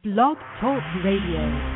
Blog Talk Radio.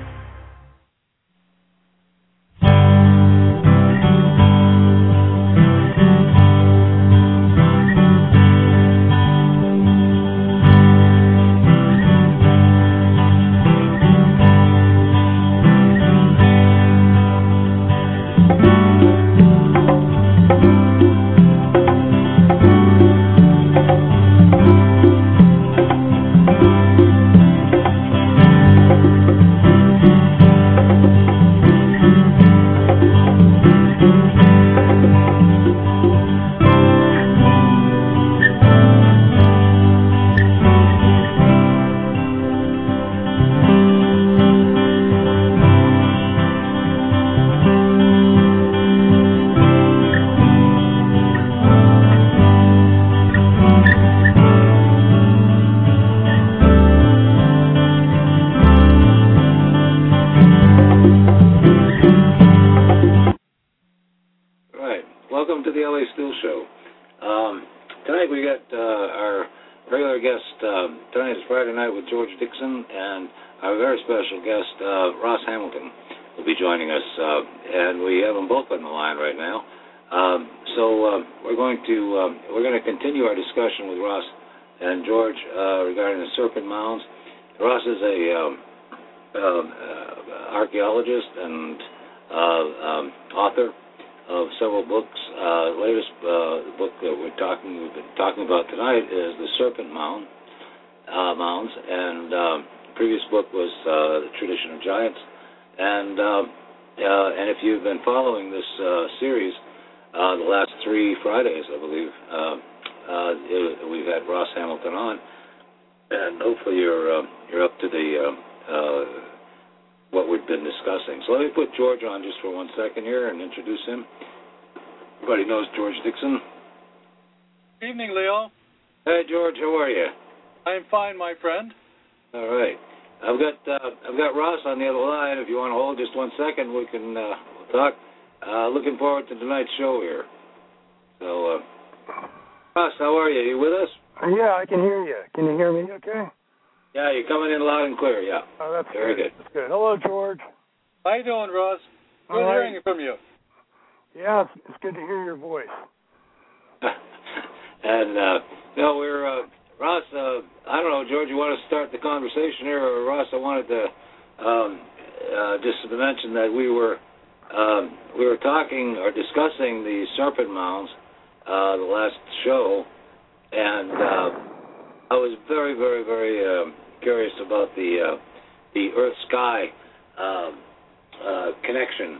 George Dixon, and our very special guest, Ross Hamilton, will be joining us, and we have them both on the line right now. So we're going to continue our discussion with Ross and George regarding the Serpent Mounds. Ross is a archaeologist and author of several books. The latest book that we've been talking about tonight is The Serpent Mounds, and previous book was The Tradition of Giants, and if you've been following this series, the last 3 Fridays, I believe, we've had Ross Hamilton on, and hopefully you're up to the what we've been discussing. So let me put George on just for 1 second here and introduce him. Everybody knows George Dixon. Evening, Leo. Hey, George, how are you? I'm fine, my friend. All right. I've got Ross on the other line. If you want to hold just 1 second, we can talk. Looking forward to tonight's show here. So, Ross, how are you? You with us? Yeah, I can hear you. Can you hear me okay? Yeah, you're coming in loud and clear, yeah. Oh, that's very good. That's good. Hello, George. How you doing, Ross? Good hearing from you. Yeah, it's good to hear your voice. And, we're... Ross, I don't know, George, you want to start the conversation here, or Ross, I wanted to just to mention that we were talking or discussing the Serpent Mounds the last show, and I was very, very, very curious about the Earth-Sky connection,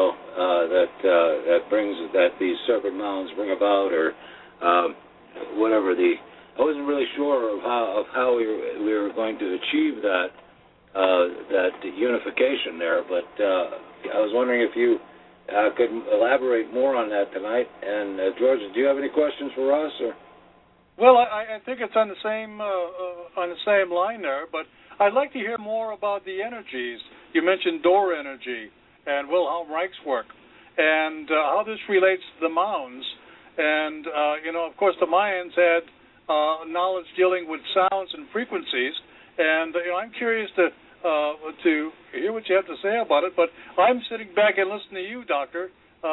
that these Serpent Mounds bring about, or whatever I wasn't really sure of how we were going to achieve that unification there, but I was wondering if you could elaborate more on that tonight. And George, do you have any questions for Ross? Or? Well, I think it's on the same line there, but I'd like to hear more about the energies. You mentioned Dor energy and Wilhelm Reich's work, and how this relates to the mounds. And of course, the Mayans had knowledge dealing with sounds and frequencies, and I'm curious to hear what you have to say about it. But I'm sitting back and listening to you, Doctor.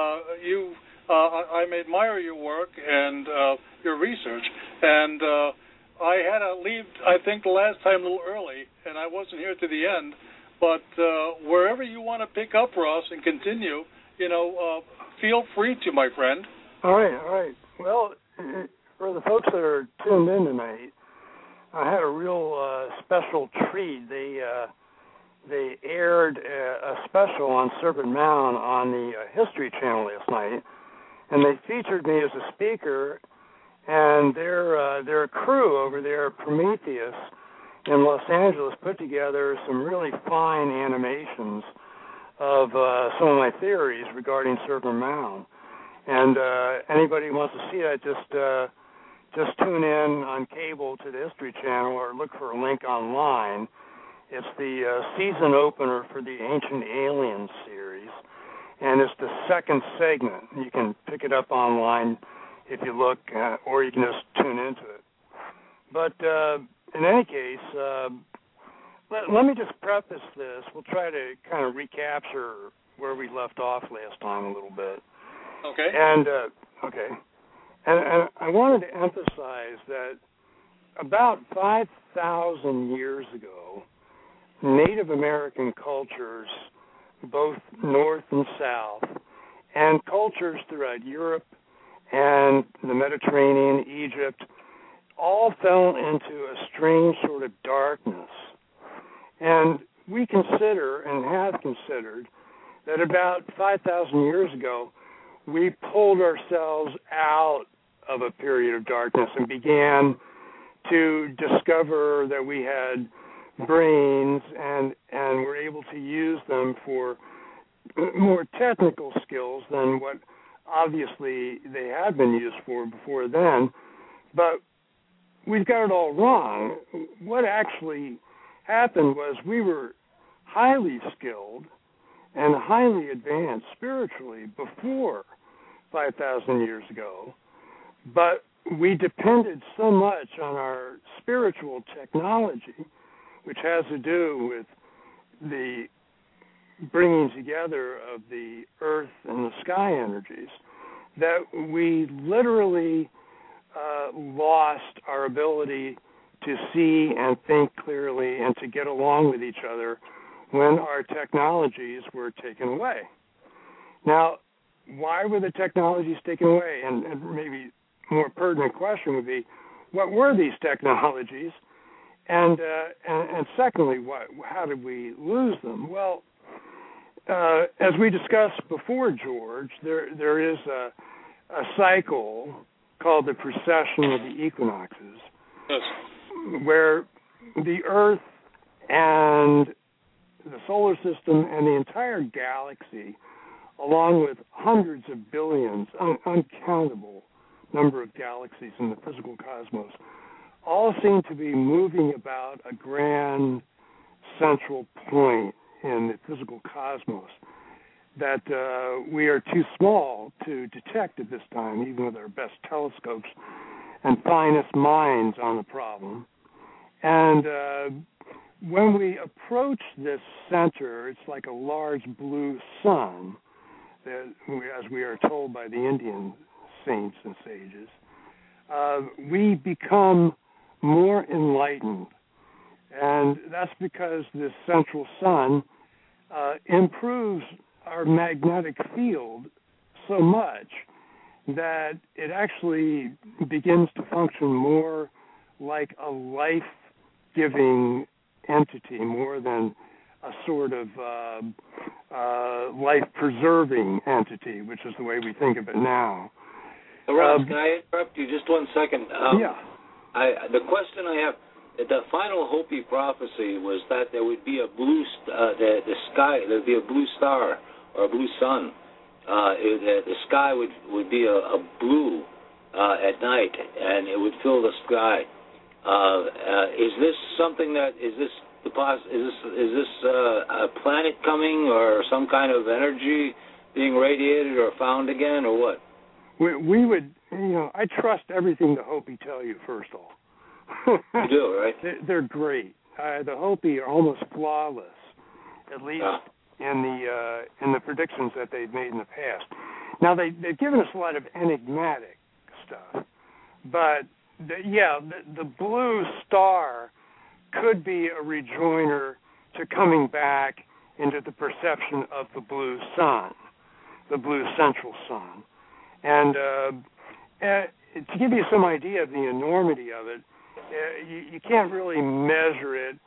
I admire your work and your research, and I had to leave, I think, the last time a little early, and I wasn't here to the end. But wherever you want to pick up, Ross, and continue, feel free to, my friend. All right. Well, for the folks that are tuned in tonight, I had a real special treat. They aired a special on Serpent Mound on the History Channel last night, and they featured me as a speaker, and their crew over there, Prometheus, in Los Angeles, put together some really fine animations of some of my theories regarding Serpent Mound. And anybody who wants to see that, just tune in on cable to the History Channel or look for a link online. It's the season opener for the Ancient Aliens series, and it's the second segment. You can pick it up online if you look, or you can just tune into it. But in any case, let me just preface this. We'll try to kind of recapture where we left off last time a little bit. Okay. And I wanted to emphasize that about 5,000 years ago, Native American cultures, both north and south, and cultures throughout Europe and the Mediterranean, Egypt, all fell into a strange sort of darkness. And we consider and have considered that about 5,000 years ago, we pulled ourselves out of a period of darkness and began to discover that we had brains and were able to use them for more technical skills than what obviously they had been used for before then. But we've got it all wrong. What actually happened was we were highly skilled and highly advanced spiritually before 5,000 years ago, but we depended so much on our spiritual technology, which has to do with the bringing together of the earth and the sky energies, that we literally lost our ability to see and think clearly and to get along with each other when our technologies were taken away. Now, why were the technologies taken away? And maybe more pertinent question would be, what were these technologies? And secondly, how did we lose them? Well, as we discussed before, George, there is a cycle called the precession of the equinoxes, yes, where the Earth and the solar system and the entire galaxy, along with hundreds of billions, uncountable number of galaxies in the physical cosmos, all seem to be moving about a grand central point in the physical cosmos that we are too small to detect at this time, even with our best telescopes and finest minds on the problem. And when we approach this center, it's like a large blue sun, that, as we are told by the Indian saints and sages, we become more enlightened. And that's because this central sun improves our magnetic field so much that it actually begins to function more like a life-giving entity, more than a sort of life-preserving entity, which is the way we think of it now. Ross, can I interrupt you just 1 second? Yeah. The question I have, the final Hopi prophecy was that there would be a blue, the sky, there would be a blue star or a blue sun. The sky would be a blue at night, and it would fill the sky. Is this something that is this a planet coming, or some kind of energy being radiated or found again, or what? We would, I trust everything the Hopi tell you, first of all. You do, right? They're great. The Hopi are almost flawless, at least in the predictions that they've made in the past. Now, they've given us a lot of enigmatic stuff, but the blue star could be a rejoinder to coming back into the perception of the blue sun, the blue central sun. And to give you some idea of the enormity of it, you can't really measure it.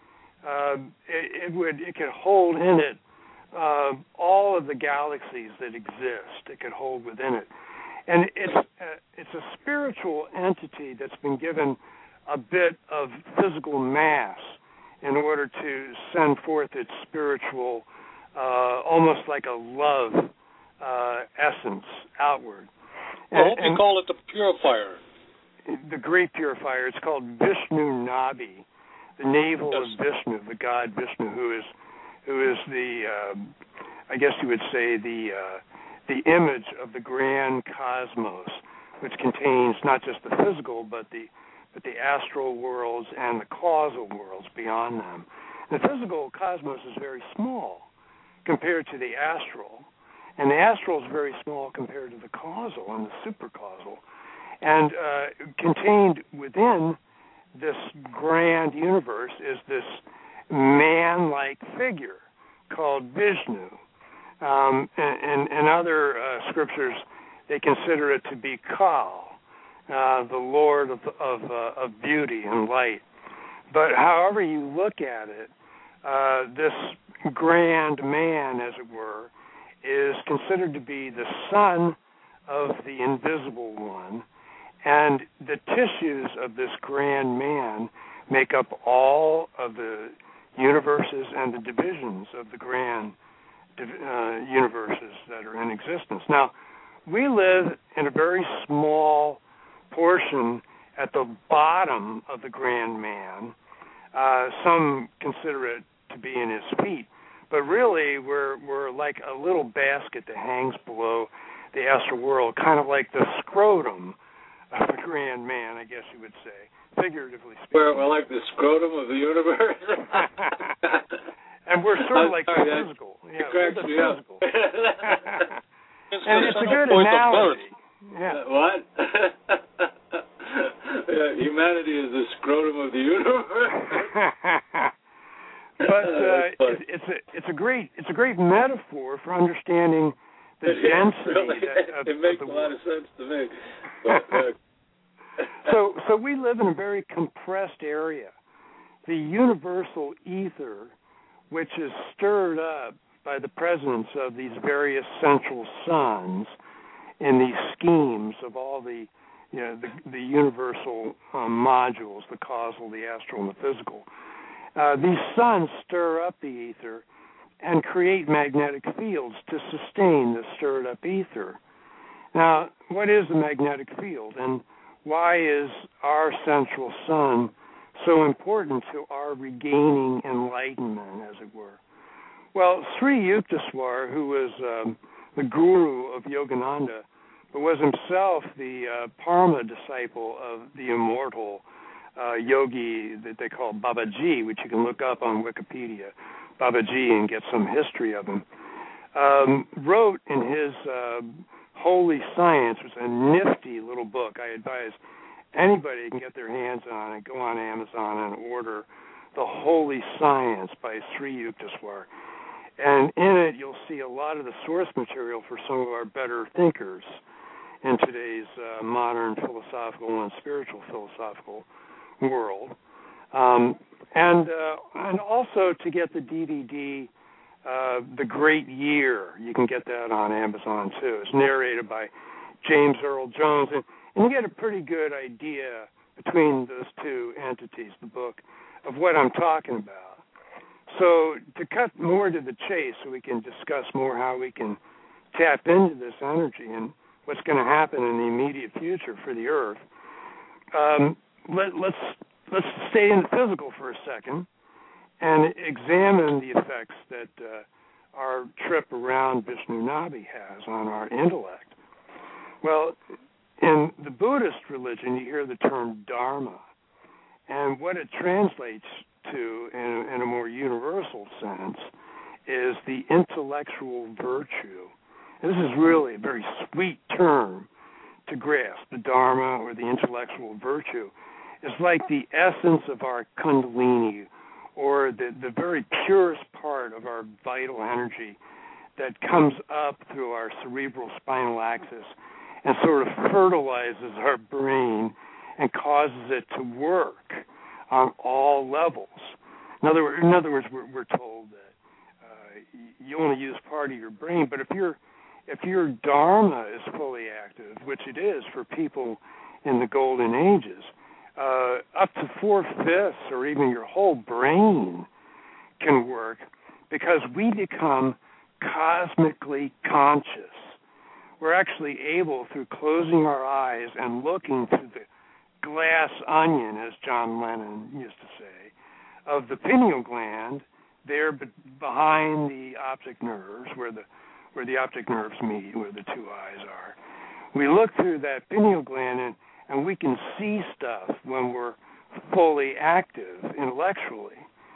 It could hold in it all of the galaxies that exist. It could hold within it, and it's a spiritual entity that's been given a bit of physical mass in order to send forth its spiritual, almost like a love essence outward. I hope you call it the purifier. The great purifier. It's called Vishnu Nabi, the navel of Vishnu, the god Vishnu, who is the, I guess you would say, the image of the grand cosmos, which contains not just the physical, but the astral worlds and the causal worlds beyond them. The physical cosmos is very small compared to the astral, and the astral is very small compared to the causal and the supercausal. And contained within this grand universe is this man-like figure called Vishnu. In other scriptures, they consider it to be Kal, the Lord of beauty and light. But however you look at it, this grand man, as it were, is considered to be the son of the invisible one, and the tissues of this grand man make up all of the universes and the divisions of the grand universes that are in existence. Now, we live in a very small portion at the bottom of the grand man. Some consider it to be in his feet, but really we're like a little basket that hangs below the astral world, kind of like the scrotum of the grand man, I guess you would say, figuratively speaking. We're like the scrotum of the universe. And we're sort of like the physical. Yeah, we're the physical. And it's a good analogy. Yeah. What? Humanity is the scrotum of the universe. But it's a great metaphor for understanding the density of it makes the a lot world. of sense to me. But, so we live in a very compressed area. The universal ether, which is stirred up by the presence of these various central suns in these schemes of all the universal modules, the causal, the astral, and the physical. These suns stir up the ether and create magnetic fields to sustain the stirred up ether. Now, what is a magnetic field, and why is our central sun so important to our regaining enlightenment, as it were? Well, Sri Yukteswar, who was the guru of Yogananda, but was himself the Parama disciple of the immortal yogi that they call Babaji, which you can look up on Wikipedia, Babaji, and get some history of him, wrote in his Holy Science, which is a nifty little book. I advise anybody can get their hands on it, go on Amazon and order the Holy Science by Sri Yukteswar. And in it, you'll see a lot of the source material for some of our better thinkers in today's modern philosophical and spiritual philosophical world. And also to get the DVD, The Great Year. You can get that on Amazon, too. It's narrated by James Earl Jones. And you get a pretty good idea between those two entities, the book, of what I'm talking about. So to cut more to the chase so we can discuss more how we can tap into this energy and what's going to happen in the immediate future for the Earth, let's stay in the physical for a second and examine the effects that our trip around Vishnu Nabi has on our intellect. Well, in the Buddhist religion, you hear the term Dharma, and what it translates to in a more universal sense is the intellectual virtue. And this is really a very sweet term to grasp. The Dharma, or the intellectual virtue, is like the essence of our Kundalini, or the very purest part of our vital energy that comes up through our cerebral spinal axis and sort of fertilizes our brain and causes it to work on all levels. In other words, we're told that you only use part of your brain, but if your Dharma is fully active, which it is for people in the golden ages, up to 4/5 or even your whole brain can work, because we become cosmically conscious. We're actually able, through closing our eyes and looking through the glass onion, as John Lennon used to say, of the pineal gland, there behind the optic nerves, where the optic nerves meet, where the two eyes are. We look through that pineal gland and we can see stuff when we're fully active intellectually.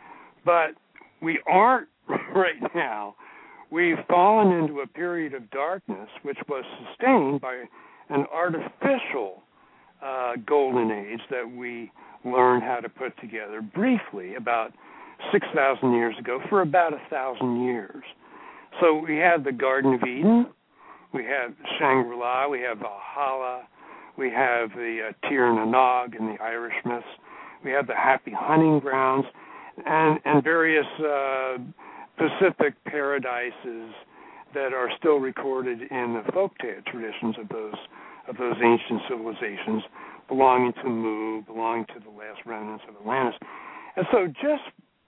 But we aren't right now. We've fallen into a period of darkness, which was sustained by an artificial golden age that we learned how to put together briefly about 6,000 years ago for about 1,000 years. So we have the Garden of Eden, we have Shangri-La, we have Valhalla, we have the Tir Nanog and the Irish myths, we have the Happy Hunting Grounds, and various Pacific paradises that are still recorded in the folk traditions of those ancient civilizations, belonging to Mu, belonging to the last remnants of Atlantis. And so just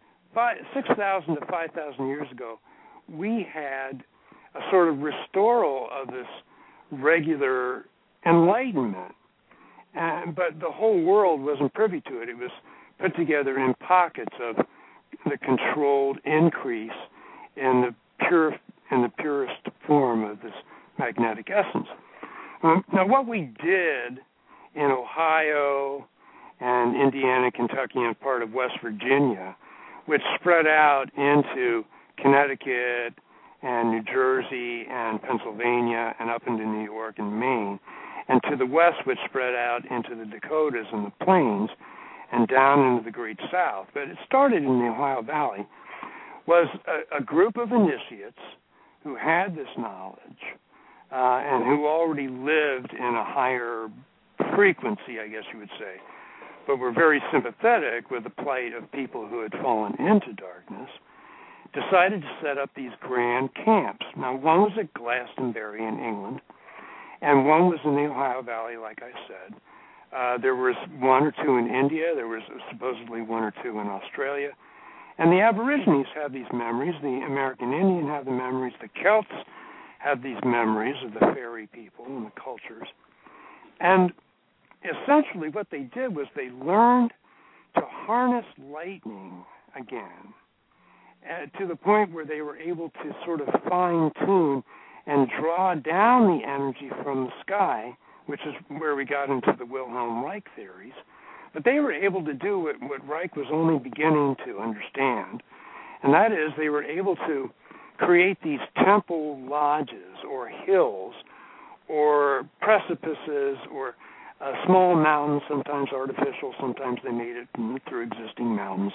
6,000 to 5,000 years ago, we had a sort of restoral of this regular enlightenment. But the whole world wasn't privy to it. It was put together in pockets of the controlled increase in the purest form of this magnetic essence. Now, what we did in Ohio and Indiana, Kentucky, and part of West Virginia, which spread out into Connecticut and New Jersey and Pennsylvania and up into New York and Maine, and to the west, which spread out into the Dakotas and the Plains and down into the Great South, but it started in the Ohio Valley, was a group of initiates who had this knowledge and who already lived in a higher frequency, I guess you would say, but were very sympathetic with the plight of people who had fallen into darkness, decided to set up these grand camps. Now, one was at Glastonbury in England, and one was in the Ohio Valley, like I said. There was one or two in India. There was supposedly one or two in Australia. And the Aborigines have these memories. The American Indian have the memories. The Celts have these memories of the fairy people and the cultures. And essentially what they did was they learned to harness lightning again, to the point where they were able to sort of fine-tune and draw down the energy from the sky, which is where we got into the Wilhelm Reich theories. But they were able to do what Reich was only beginning to understand, and that is they were able to create these temple lodges or hills or precipices or small mountains, sometimes artificial, sometimes they made it through existing mountains.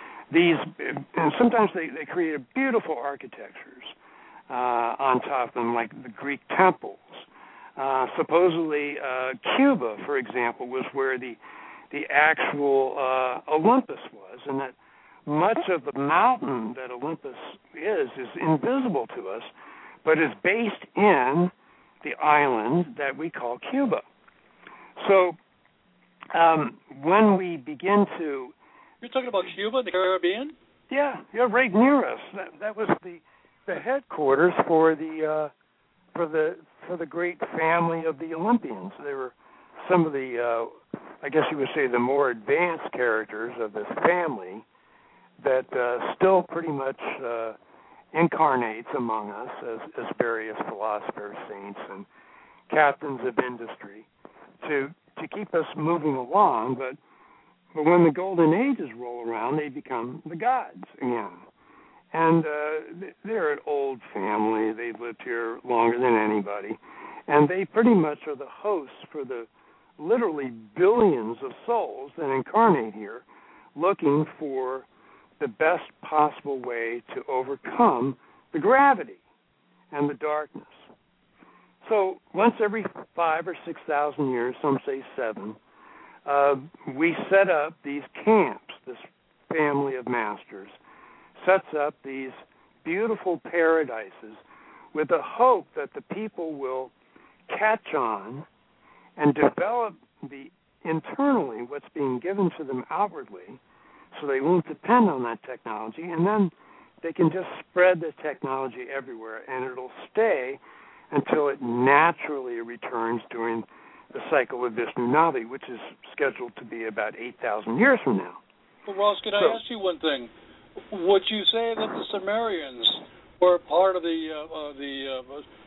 And sometimes they created beautiful architectures on top of them, like the Greek temples. Supposedly, Cuba, for example, was where the actual Olympus was, and that much of the mountain that Olympus is invisible to us, but is based in the island that we call Cuba. So when we begin to... You're talking about Cuba, the Caribbean? Yeah, right near us. That was the headquarters for the great family of the Olympians. They were some of the, I guess you would say, the more advanced characters of this family that still pretty much incarnates among us as various philosophers, saints, and captains of industry to keep us moving along. But when the golden ages roll around, they become the gods again. And they're an old family. They've lived here longer than anybody. And they pretty much are the hosts for the literally billions of souls that incarnate here, looking for the best possible way to overcome the gravity and the darkness. So once every 5,000 or 6,000 years, some say 7, we set up these camps. This family of masters sets up these beautiful paradises with the hope that the people will catch on and develop internally what's being given to them outwardly, so they won't depend on that technology, and then they can just spread the technology everywhere, and it'll stay until it naturally returns during the cycle of Vishnu Navi, which is scheduled to be about 8,000 years from now. Well, Ross, can I ask you one thing? Would you say that the Sumerians were part of the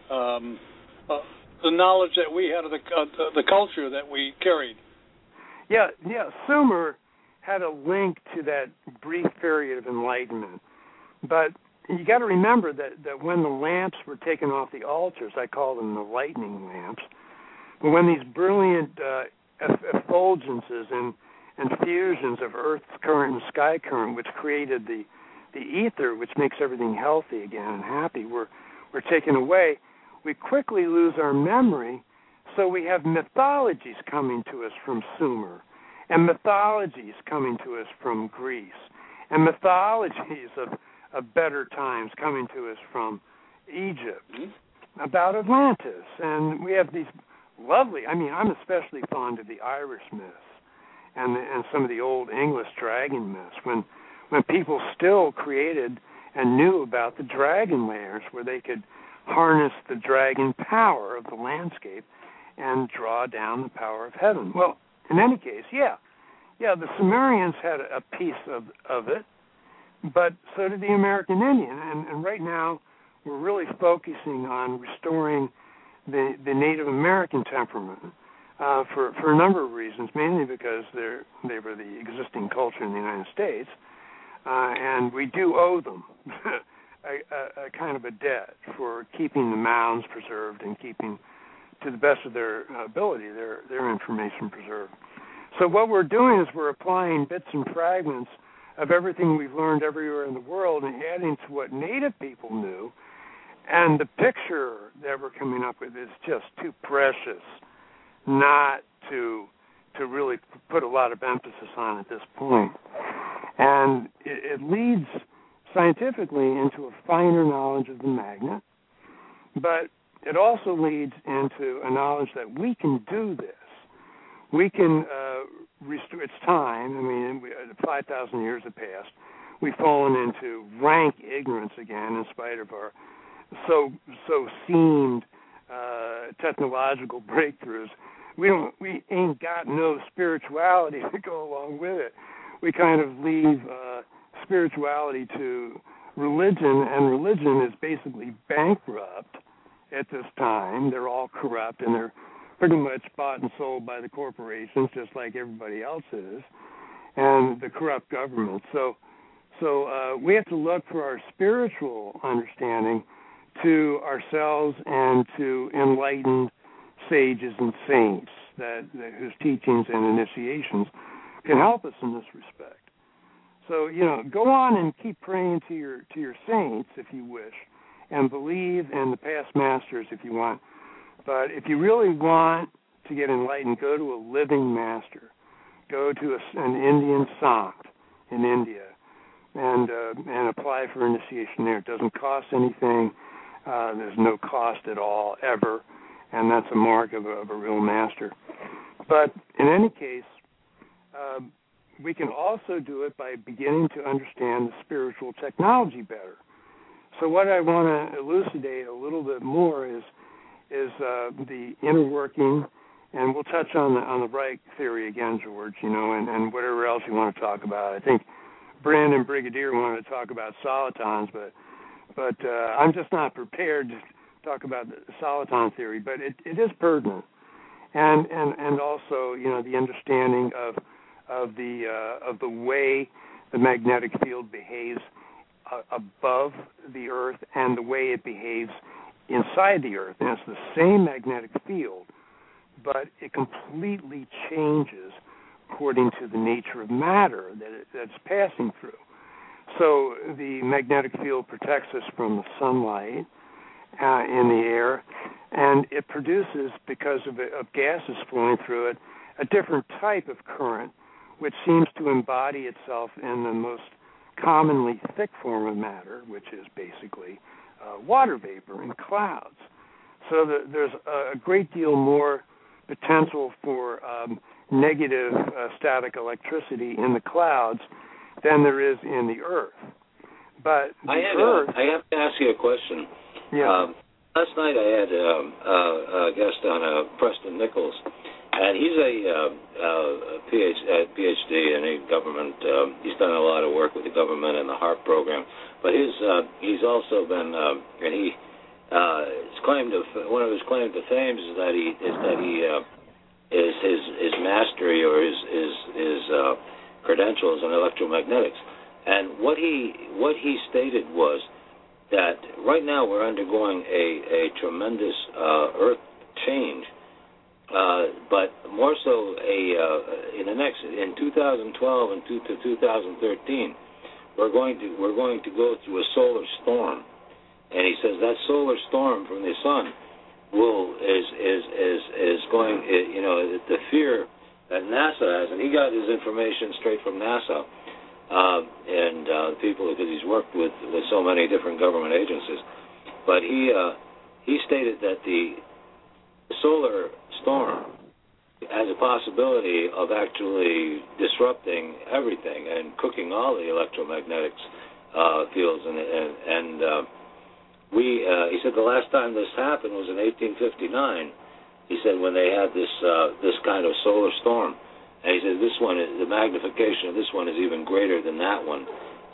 knowledge that we had of the culture that we carried? Yeah. Sumer had a link to that brief period of enlightenment. But you got to remember that when the lamps were taken off the altars, I call them the lightning lamps, but when these brilliant effulgences and fusions of Earth's current and sky current, which created the ether, which makes everything healthy again and happy, were taken away, we quickly lose our memory. So we have mythologies coming to us from Sumer, and mythologies coming to us from Greece, and mythologies of better times coming to us from Egypt, about Atlantis. And we have these lovely, I'm especially fond of the Irish myths and some of the old English dragon myths, when people still created and knew about the dragon layers, where they could harness the dragon power of the landscape and draw down the power of heaven. Well, in any case, the Sumerians had a piece of it, but so did the American Indian. And right now, we're really focusing on restoring the Native American temperament for a number of reasons, mainly because they were the existing culture in the United States, and we do owe them a kind of a debt for keeping the mounds preserved and keeping, to the best of their ability, their information preserved. So what we're doing is we're applying bits and fragments of everything we've learned everywhere in the world and adding to what Native people knew, and the picture that we're coming up with is just too precious not to really put a lot of emphasis on at this point. And it leads scientifically into a finer knowledge of the magnet, but it also leads into a knowledge that we can do this. We can restore. It's time. 5,000 years have passed. We've fallen into rank ignorance again, in spite of our so seemed technological breakthroughs. We ain't got no spirituality to go along with it. We kind of leave spirituality to religion, and religion is basically bankrupt at this time. They're all corrupt, and they're pretty much bought and sold by the corporations, just like everybody else is, and the corrupt government. So we have to look for our spiritual understanding to ourselves and to enlightened sages and saints whose teachings and initiations can help us in this respect. So, go on and keep praying to your saints if you wish, and believe in the past masters if you want. But if you really want to get enlightened, go to a living master. Go to an Indian sant in India and apply for initiation there. It doesn't cost anything. There's no cost at all, ever, and that's a mark of a real master. But in any case, we can also do it by beginning to understand the spiritual technology better. So what I want to elucidate a little bit more is the inner working, and we'll touch on the Reich theory again, George, and whatever else you want to talk about. I think Brandon Brigadier wanted to talk about solitons, but I'm just not prepared to talk about the soliton theory, but it is pertinent, and also the understanding of the way the magnetic field behaves above the Earth and the way it behaves inside the Earth. And it's the same magnetic field, but it completely changes according to the nature of matter that's passing through. So the magnetic field protects us from the sunlight in the air, and it produces, because of gases flowing through it, a different type of current, which seems to embody itself in the most commonly thick form of matter, which is basically water vapor in clouds. So there's a great deal more potential for negative static electricity in the clouds than there is in the Earth. But I have to ask you a question. Yeah. Last night I had a guest on, Preston Nichols, and he's a PhD in government. He's done a lot of work with the government and the HARP program. But he's also been, and he one of his claim to fame is that his mastery or his credentials in electromagnetics. And what he stated was that right now we're undergoing a tremendous earth change, but more so in 2012 and to 2013, we're going to go through a solar storm. And he says that solar storm from the sun is going, the fear that NASA has, and he got his information straight from NASA and people, because he's worked with so many different government agencies. But he stated that the solar storm has a possibility of actually disrupting everything and cooking all the electromagnetics fields, and he said the last time this happened was in 1859. He said when they had this kind of solar storm, and he said this one, the magnification of this one is even greater than that one.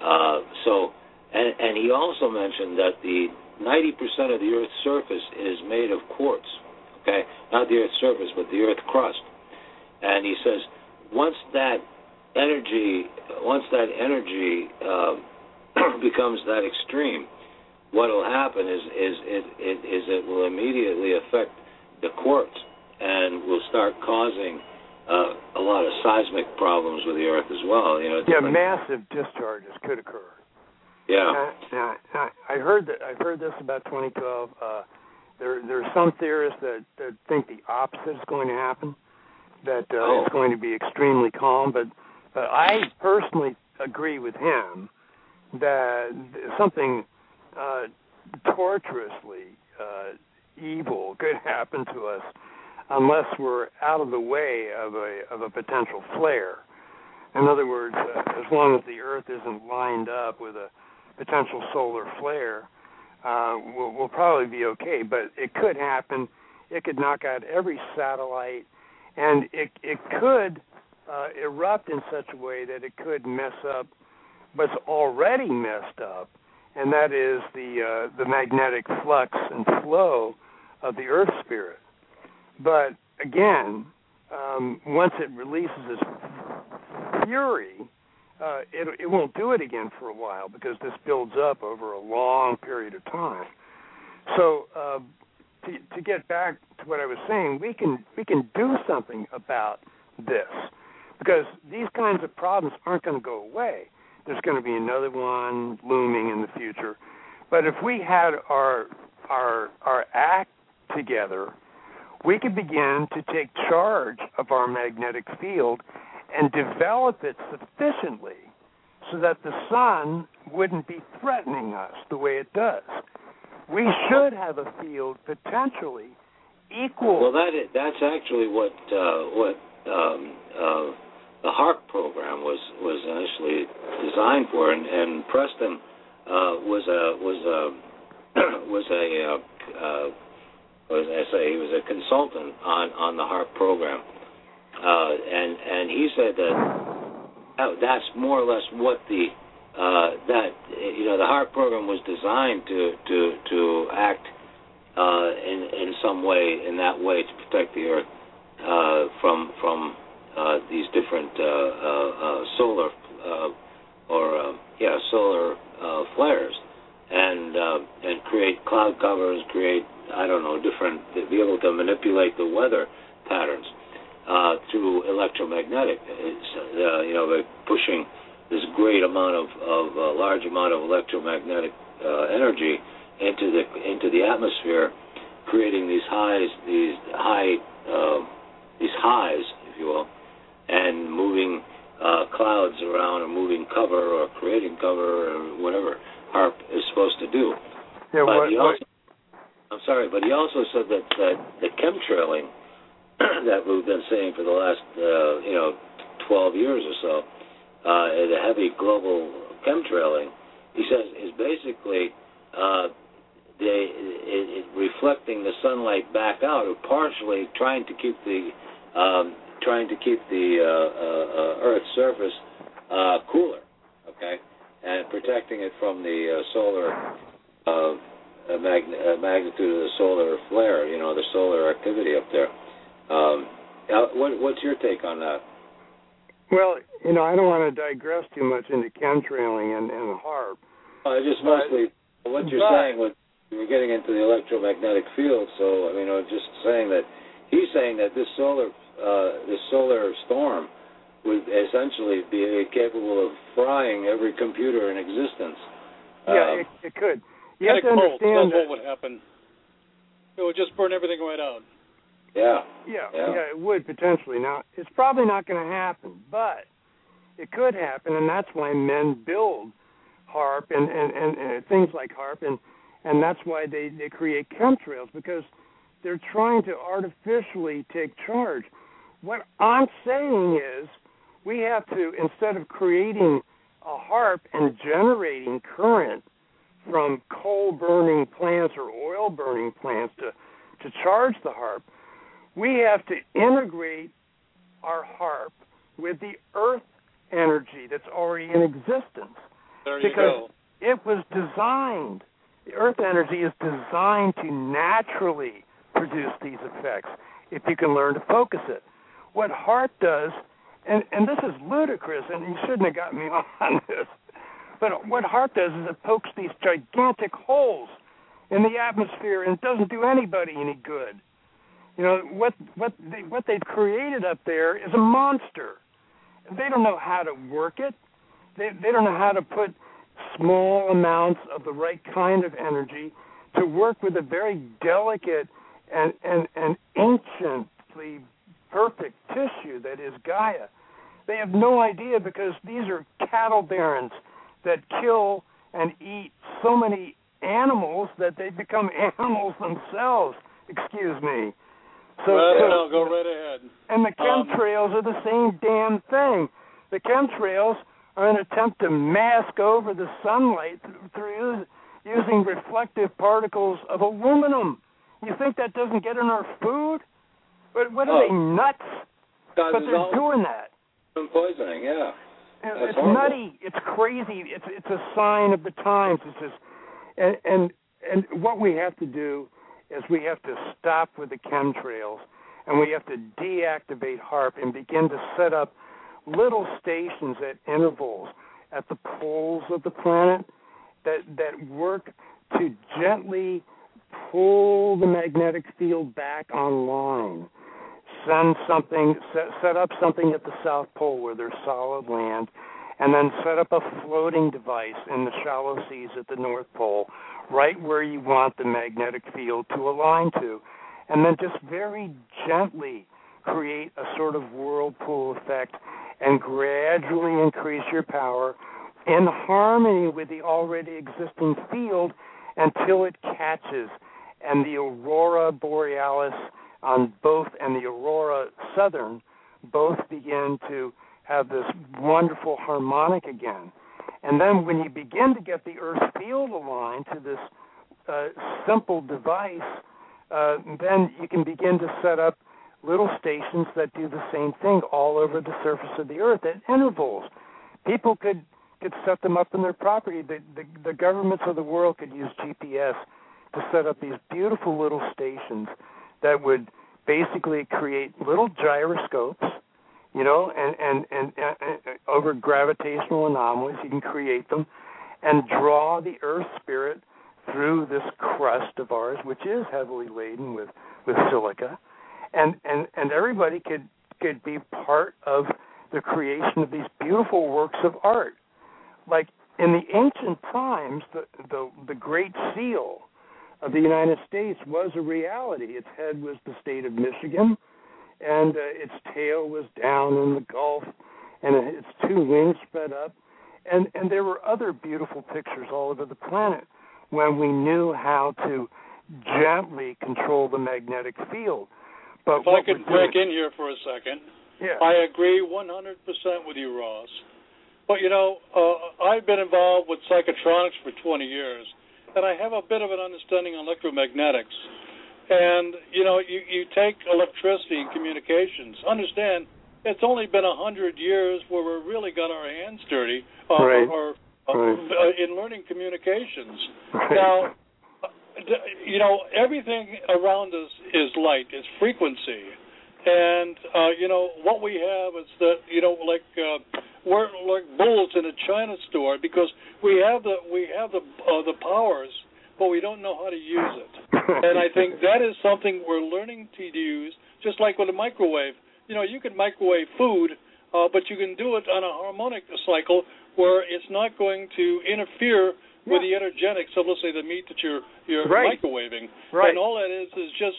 And he also mentioned that the 90% of the Earth's surface is made of quartz. Okay, not the Earth's surface, but the Earth crust. And he says once that energy becomes that extreme, what will happen is it will immediately affect the quartz and will start causing a lot of seismic problems with the Earth as well. Massive discharges could occur. Yeah. I heard this about 2012. There are some theorists that think the opposite is going to happen, that it's going to be extremely calm. But I personally agree with him that something torturously evil could happen to us unless we're out of the way of a potential flare. In other words, as long as the Earth isn't lined up with a potential solar flare, we'll probably be okay. But it could happen. It could knock out every satellite, and it could erupt in such a way that it could mess up what's already messed up, and that is the magnetic flux and flow of the Earth spirit. But again, once it releases its fury, it won't do it again for a while, because this builds up over a long period of time. So to get back to what I was saying, we can do something about this, because these kinds of problems aren't going to go away. There's going to be another one looming in the future. But if we had our act together, we could begin to take charge of our magnetic field and develop it sufficiently so that the sun wouldn't be threatening us the way it does. We should have a field potentially equal. Well, that's actually what the HARP program was initially designed for, and Preston was he was a consultant on the HARP program, and he said that that's more or less what the HARP program was designed to act in some way, in that way, to protect the Earth from these different solar flares, and create cloud covers, create be able to manipulate the weather patterns through electromagnetic. By pushing this great amount of large amount of electromagnetic energy into the atmosphere, creating these highs, if you will, and moving clouds around, or moving cover, or creating cover, or whatever HARP is supposed to do. Yeah, but he also said that the chemtrailing that we've been seeing for the last 12 years or so, the heavy global chemtrailing, he says, is basically reflecting the sunlight back out, or partially trying to keep the Earth's surface cooler, okay, and protecting it from the solar magnitude of the solar flare, the solar activity up there. What's your take on that? Well, I don't want to digress too much into chemtrailing and HAARP. Just mostly what you're saying, we're getting into the electromagnetic field. So, just saying that he's saying that this solar storm would essentially be capable of frying every computer in existence. Yeah, it could. You have to understand that's what would happen. It would just burn everything right out. Yeah, it would potentially. Now, it's probably not going to happen, but it could happen, and that's why men build HAARP and things like HAARP, and that's why they create chemtrails, because they're trying to artificially take charge. What I'm saying is we have to, instead of creating a HAARP and generating current from coal-burning plants or oil-burning plants to charge the HAARP, we have to integrate our HAARP with the earth energy that's already in existence. There you go. It was designed, the earth energy is designed to naturally produce these effects if you can learn to focus it. What HAARP does, and this is ludicrous, and you shouldn't have got me on this, but what HAARP does is it pokes these gigantic holes in the atmosphere, and it doesn't do anybody any good. What they've created up there is a monster. They don't know how to work it. They don't know how to put small amounts of the right kind of energy to work with a very delicate and anciently perfect tissue that is Gaia. They have no idea, because these are cattle barons that kill and eat so many animals that they become animals themselves. Excuse me. Go right ahead. And the chemtrails are the same damn thing. The chemtrails are an attempt to mask over the sunlight through using reflective particles of aluminum. You think that doesn't get in our food? But what are they, nuts? But they're doing that. Poisoning, yeah. It's nutty. It's crazy. It's a sign of the times. It's just, and what we have to do is we have to stop with the chemtrails, and we have to deactivate HAARP and begin to set up little stations at intervals at the poles of the planet that work to gently pull the magnetic field back online. Set up something at the South Pole where there's solid land, and then set up a floating device in the shallow seas at the North Pole, right where you want the magnetic field to align to, and then just very gently create a sort of whirlpool effect and gradually increase your power in harmony with the already existing field until it catches, and the aurora borealis on both and the aurora southern both begin to have this wonderful harmonic again. And then when you begin to get the Earth field aligned to this simple device, then you can begin to set up little stations that do the same thing all over the surface of the Earth at intervals. People could set them up in their property. The governments of the world could use GPS to set up these beautiful little stations that would basically create little gyroscopes, and over gravitational anomalies, you can create them and draw the Earth spirit through this crust of ours, which is heavily laden with silica, and everybody could be part of the creation of these beautiful works of art. Like in the ancient times, the Great Seal of the United States was a reality. Its head was the state of Michigan, and its tail was down in the Gulf, and its two wings spread up. And there were other beautiful pictures all over the planet when we knew how to gently control the magnetic field. But if I could break in here for a second, yeah. I agree 100% with you, Ross. But, I've been involved with psychotronics for 20 years, and I have a bit of an understanding on electromagnetics. And, you take electricity and communications. Understand, it's only been 100 years where we really got our hands dirty in learning communications. Right. Now, everything around us is light, is frequency. And what we have is that we're like bulls in a China store because we have the powers, but we don't know how to use it. And I think that is something we're learning to use, just like with a microwave. You can microwave food, but you can do it on a harmonic cycle where it's not going to interfere with the energetics of, let's say, the meat that you're microwaving. Right. And all that is just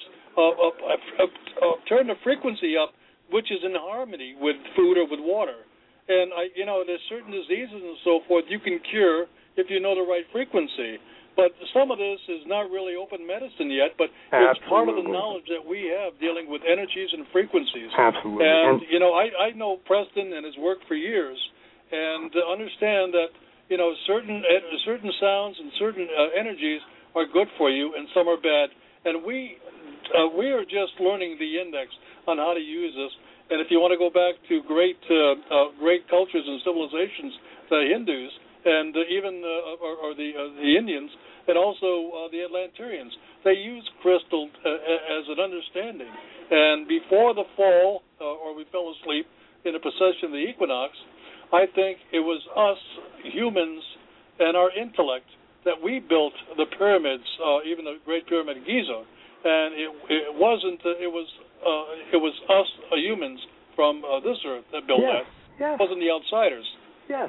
turn the frequency up, which is in harmony with food or with water. And there's certain diseases and so forth you can cure if you know the right frequency. But some of this is not really open medicine yet, but it's part of the knowledge that we have dealing with energies and frequencies. Absolutely. And I know Preston and his work for years, and to understand that certain sounds and certain energies are good for you, and some are bad. And we are just learning the index on how to use this. And if you want to go back to great cultures and civilizations, the Hindus and even the Indians, and also the Atlanteans, they use crystal as an understanding. And before the fall, or we fell asleep in the precession of the equinox, I think it was us humans and our intellect that we built the pyramids, even the Great Pyramid of Giza. And it wasn't. It was us humans from this earth that built that. Yes. It wasn't the outsiders. Yes.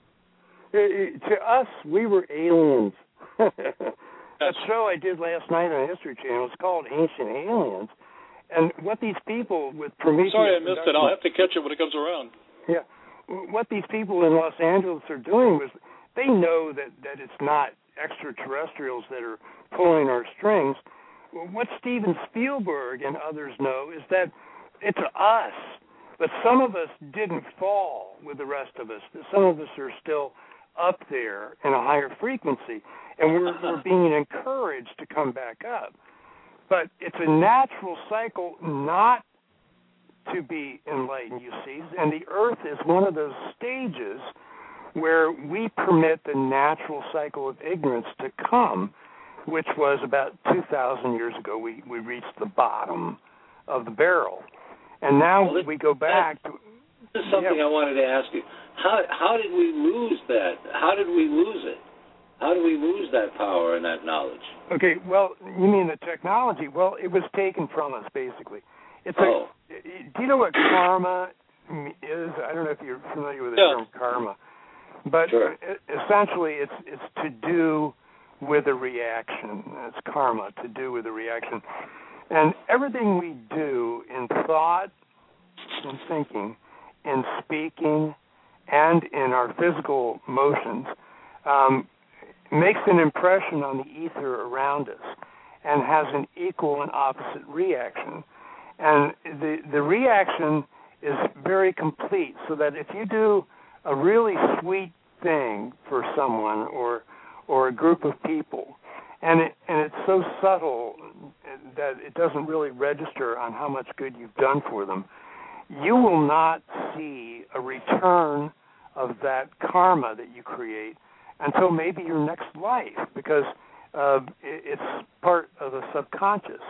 To us, we were aliens. That show I did last night on History Channel is called Ancient Aliens. And what these people with Prometheus... Sorry, I missed it. I'll have to catch it when it comes around. Yeah. What these people in Los Angeles are doing was they know that it's not extraterrestrials that are pulling our strings. What Steven Spielberg and others know is that it's us. But some of us didn't fall with the rest of us. Some of us are still up there in a higher frequency, and we're being encouraged to come back up. But it's a natural cycle not to be enlightened, you see, and the Earth is one of those stages where we permit the natural cycle of ignorance to come, which was about 2,000 years ago. We reached the bottom of the barrel. And now we go back to... This is something I wanted to ask you. How did we lose that? How did we lose it? How do we lose that power and that knowledge? Okay, well, you mean the technology? Well, it was taken from us, basically. Do you know what karma is? I don't know if you're familiar with the term karma. But sure. Essentially, it's to do with a reaction. It's karma, to do with a reaction. And everything we do in thought, in thinking, in speaking, and in our physical motions makes an impression on the ether around us and has an equal and opposite reaction. And the reaction is very complete, so that if you do a really sweet thing for someone or a group of people, and it's so subtle that it doesn't really register on how much good you've done for them, you will not see a return of that karma that you create until maybe your next life, because it's part of the subconscious.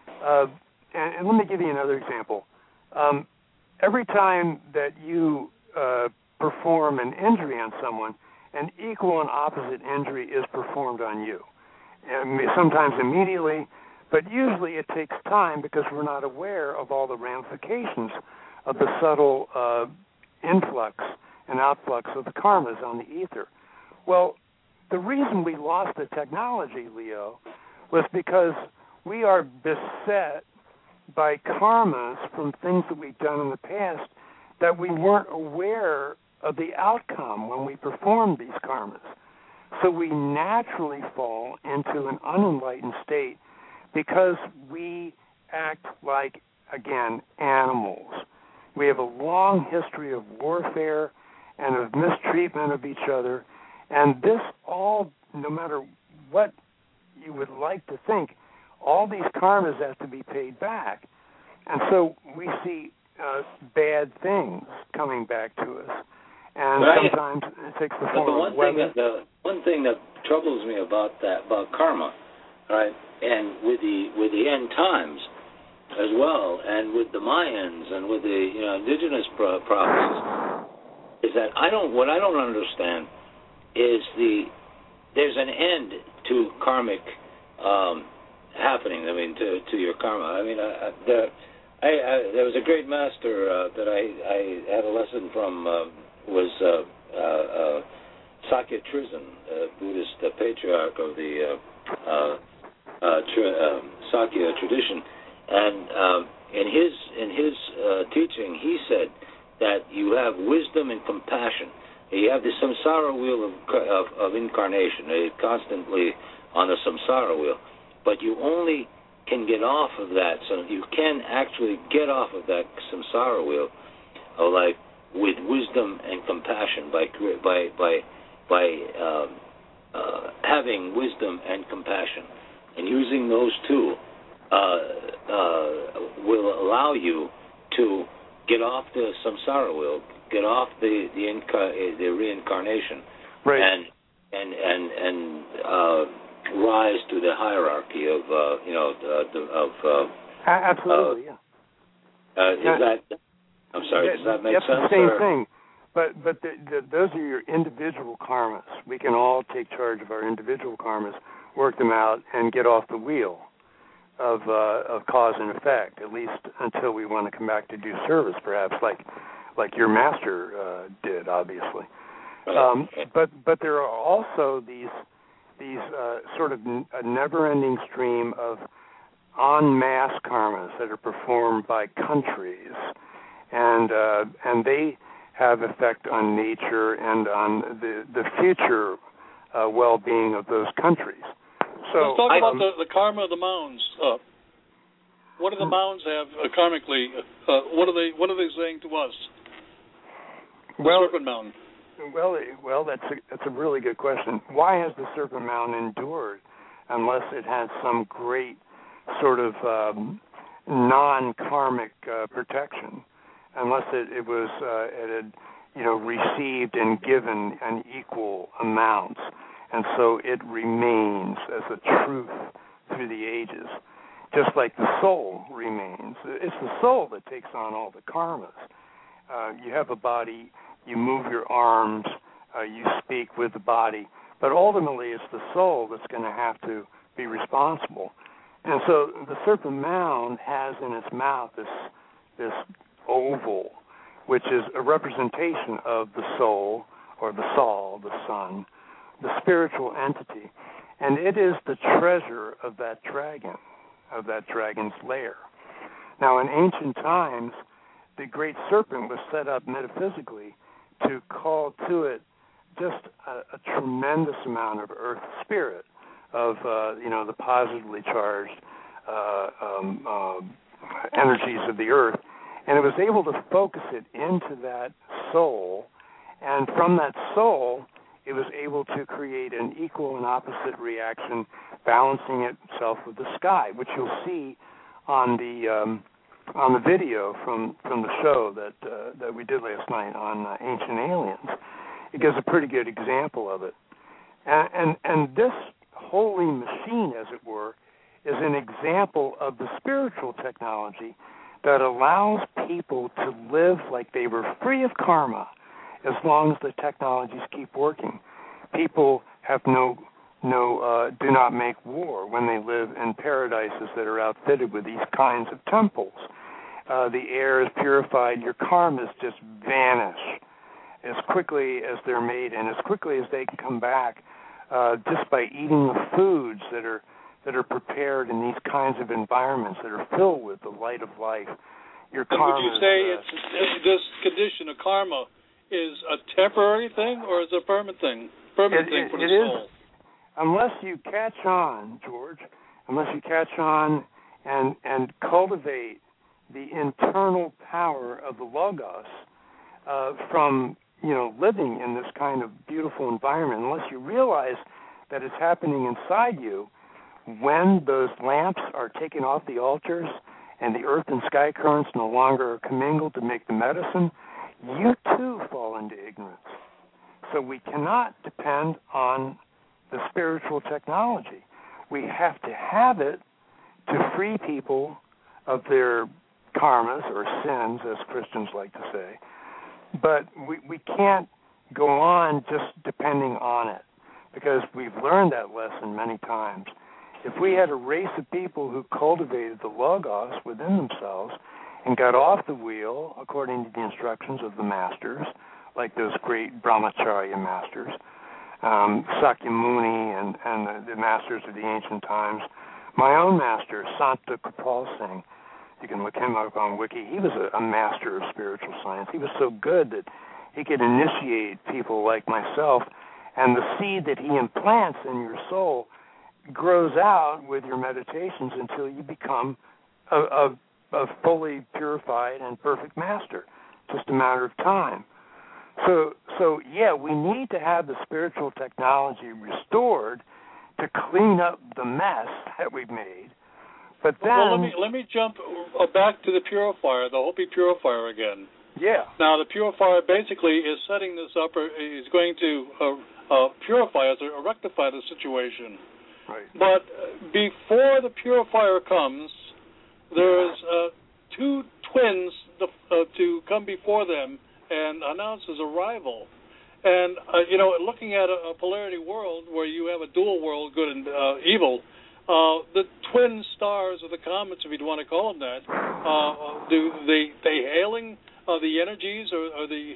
And let me give you another example. Every time that you perform an injury on someone, an equal and opposite injury is performed on you. And sometimes immediately, but usually it takes time because we're not aware of all the ramifications of the subtle influx and outflux of the karmas on the ether. Well, the reason we lost the technology, Leo, was because we are beset by karmas from things that we've done in the past that we weren't aware of the outcome when we performed these karmas. So we naturally fall into an unenlightened state because we act like, again, animals. We have a long history of warfare and of mistreatment of each other, and this all, no matter what you would like to think, all these karmas have to be paid back. And so we see bad things coming back to us. And sometimes it takes the form of weather. The one thing that troubles me about karma, right, and with the end times, as well, and with the Mayans and with the indigenous prophecies, is that what I don't understand is there's an end to karmic happening. I mean, to your karma. I mean, there was a great master that I had a lesson from was Sakya Trizin, Buddhist patriarch of the Sakya tradition, and in his teaching, he said that you have wisdom and compassion. You have the samsara wheel of incarnation. You're constantly on the samsara wheel, but you only can get off of that. So you can actually get off of that samsara wheel, like with wisdom and compassion by having wisdom and compassion, and using those two will allow you to get off the samsara wheel, get off the reincarnation, right, and rise to the hierarchy of absolutely. I'm sorry. Does that make sense? That's the same thing. But those are your individual karmas. We can all take charge of our individual karmas, work them out, and get off the wheel of cause and effect, at least until we want to come back to do service, perhaps, like your master did, obviously. But there are also these sort of a never-ending stream of en masse karmas that are performed by countries, and they have effect on nature and on the future well-being of those countries. So let's talk about the karma of the mounds. What do the mounds have karmically? What are they saying to us? The Serpent Mound. Well, that's a really good question. Why has the Serpent Mound endured unless it has some great sort of non-karmic protection? Unless it had received and given an equal amount, and so it remains as a truth through the ages, just like the soul remains. It's the soul that takes on all the karmas. You have a body, you move your arms, you speak with the body, but ultimately it's the soul that's going to have to be responsible. And so the Serpent Mound has in its mouth this oval, which is a representation of the soul, or the Sol, the sun, the spiritual entity. And it is the treasure of that dragon's lair. Now, in ancient times, the great serpent was set up metaphysically to call to it just a tremendous amount of earth spirit, of the positively charged energies of the earth. And it was able to focus it into that soul, and from that soul, it was able to create an equal and opposite reaction, balancing itself with the sky, which you'll see on the video from the show that we did last night on Ancient Aliens. It gives a pretty good example of it, and this holy machine, as it were, is an example of the spiritual technology that allows people to live like they were free of karma as long as the technologies keep working. People have do not make war when they live in paradises that are outfitted with these kinds of temples. The air is purified, your karmas just vanish as quickly as they're made and as quickly as they can come back just by eating the foods that are prepared in these kinds of environments that are filled with the light of life. Your karma. Would you say this condition of karma is a temporary thing, or is it a permanent thing? For the soul. Unless you catch on, George. Unless you catch on and cultivate the internal power of the Logos from living in this kind of beautiful environment. Unless you realize that it's happening inside you. When those lamps are taken off the altars and the earth and sky currents no longer are commingled to make the medicine, you too fall into ignorance. So we cannot depend on the spiritual technology. We have to have it to free people of their karmas or sins, as Christians like to say. But we can't go on just depending on it, because we've learned that lesson many times. If we had a race of people who cultivated the Logos within themselves and got off the wheel according to the instructions of the masters, like those great Brahmacharya masters, Sakyamuni and the masters of the ancient times. My own master, Santa Kripal Singh, you can look him up on Wiki. He was a master of spiritual science. He was so good that he could initiate people like myself, and the seed that he implants in your soul grows out with your meditations until you become a fully purified and perfect master, just a matter of time. So yeah, we need to have the spiritual technology restored to clean up the mess that we've made. But then, well, let me jump back to the purifier, the Hopi purifier again. Yeah. Now, the purifier basically is setting this up, or is going to purify us or rectify the situation. Right. But before the purifier comes, there's two twins to come before them and announce his arrival. And, looking at a polarity world where you have a dual world, good and evil, the twin stars or the comets, if you'd want to call them that, do they hailing the energies or the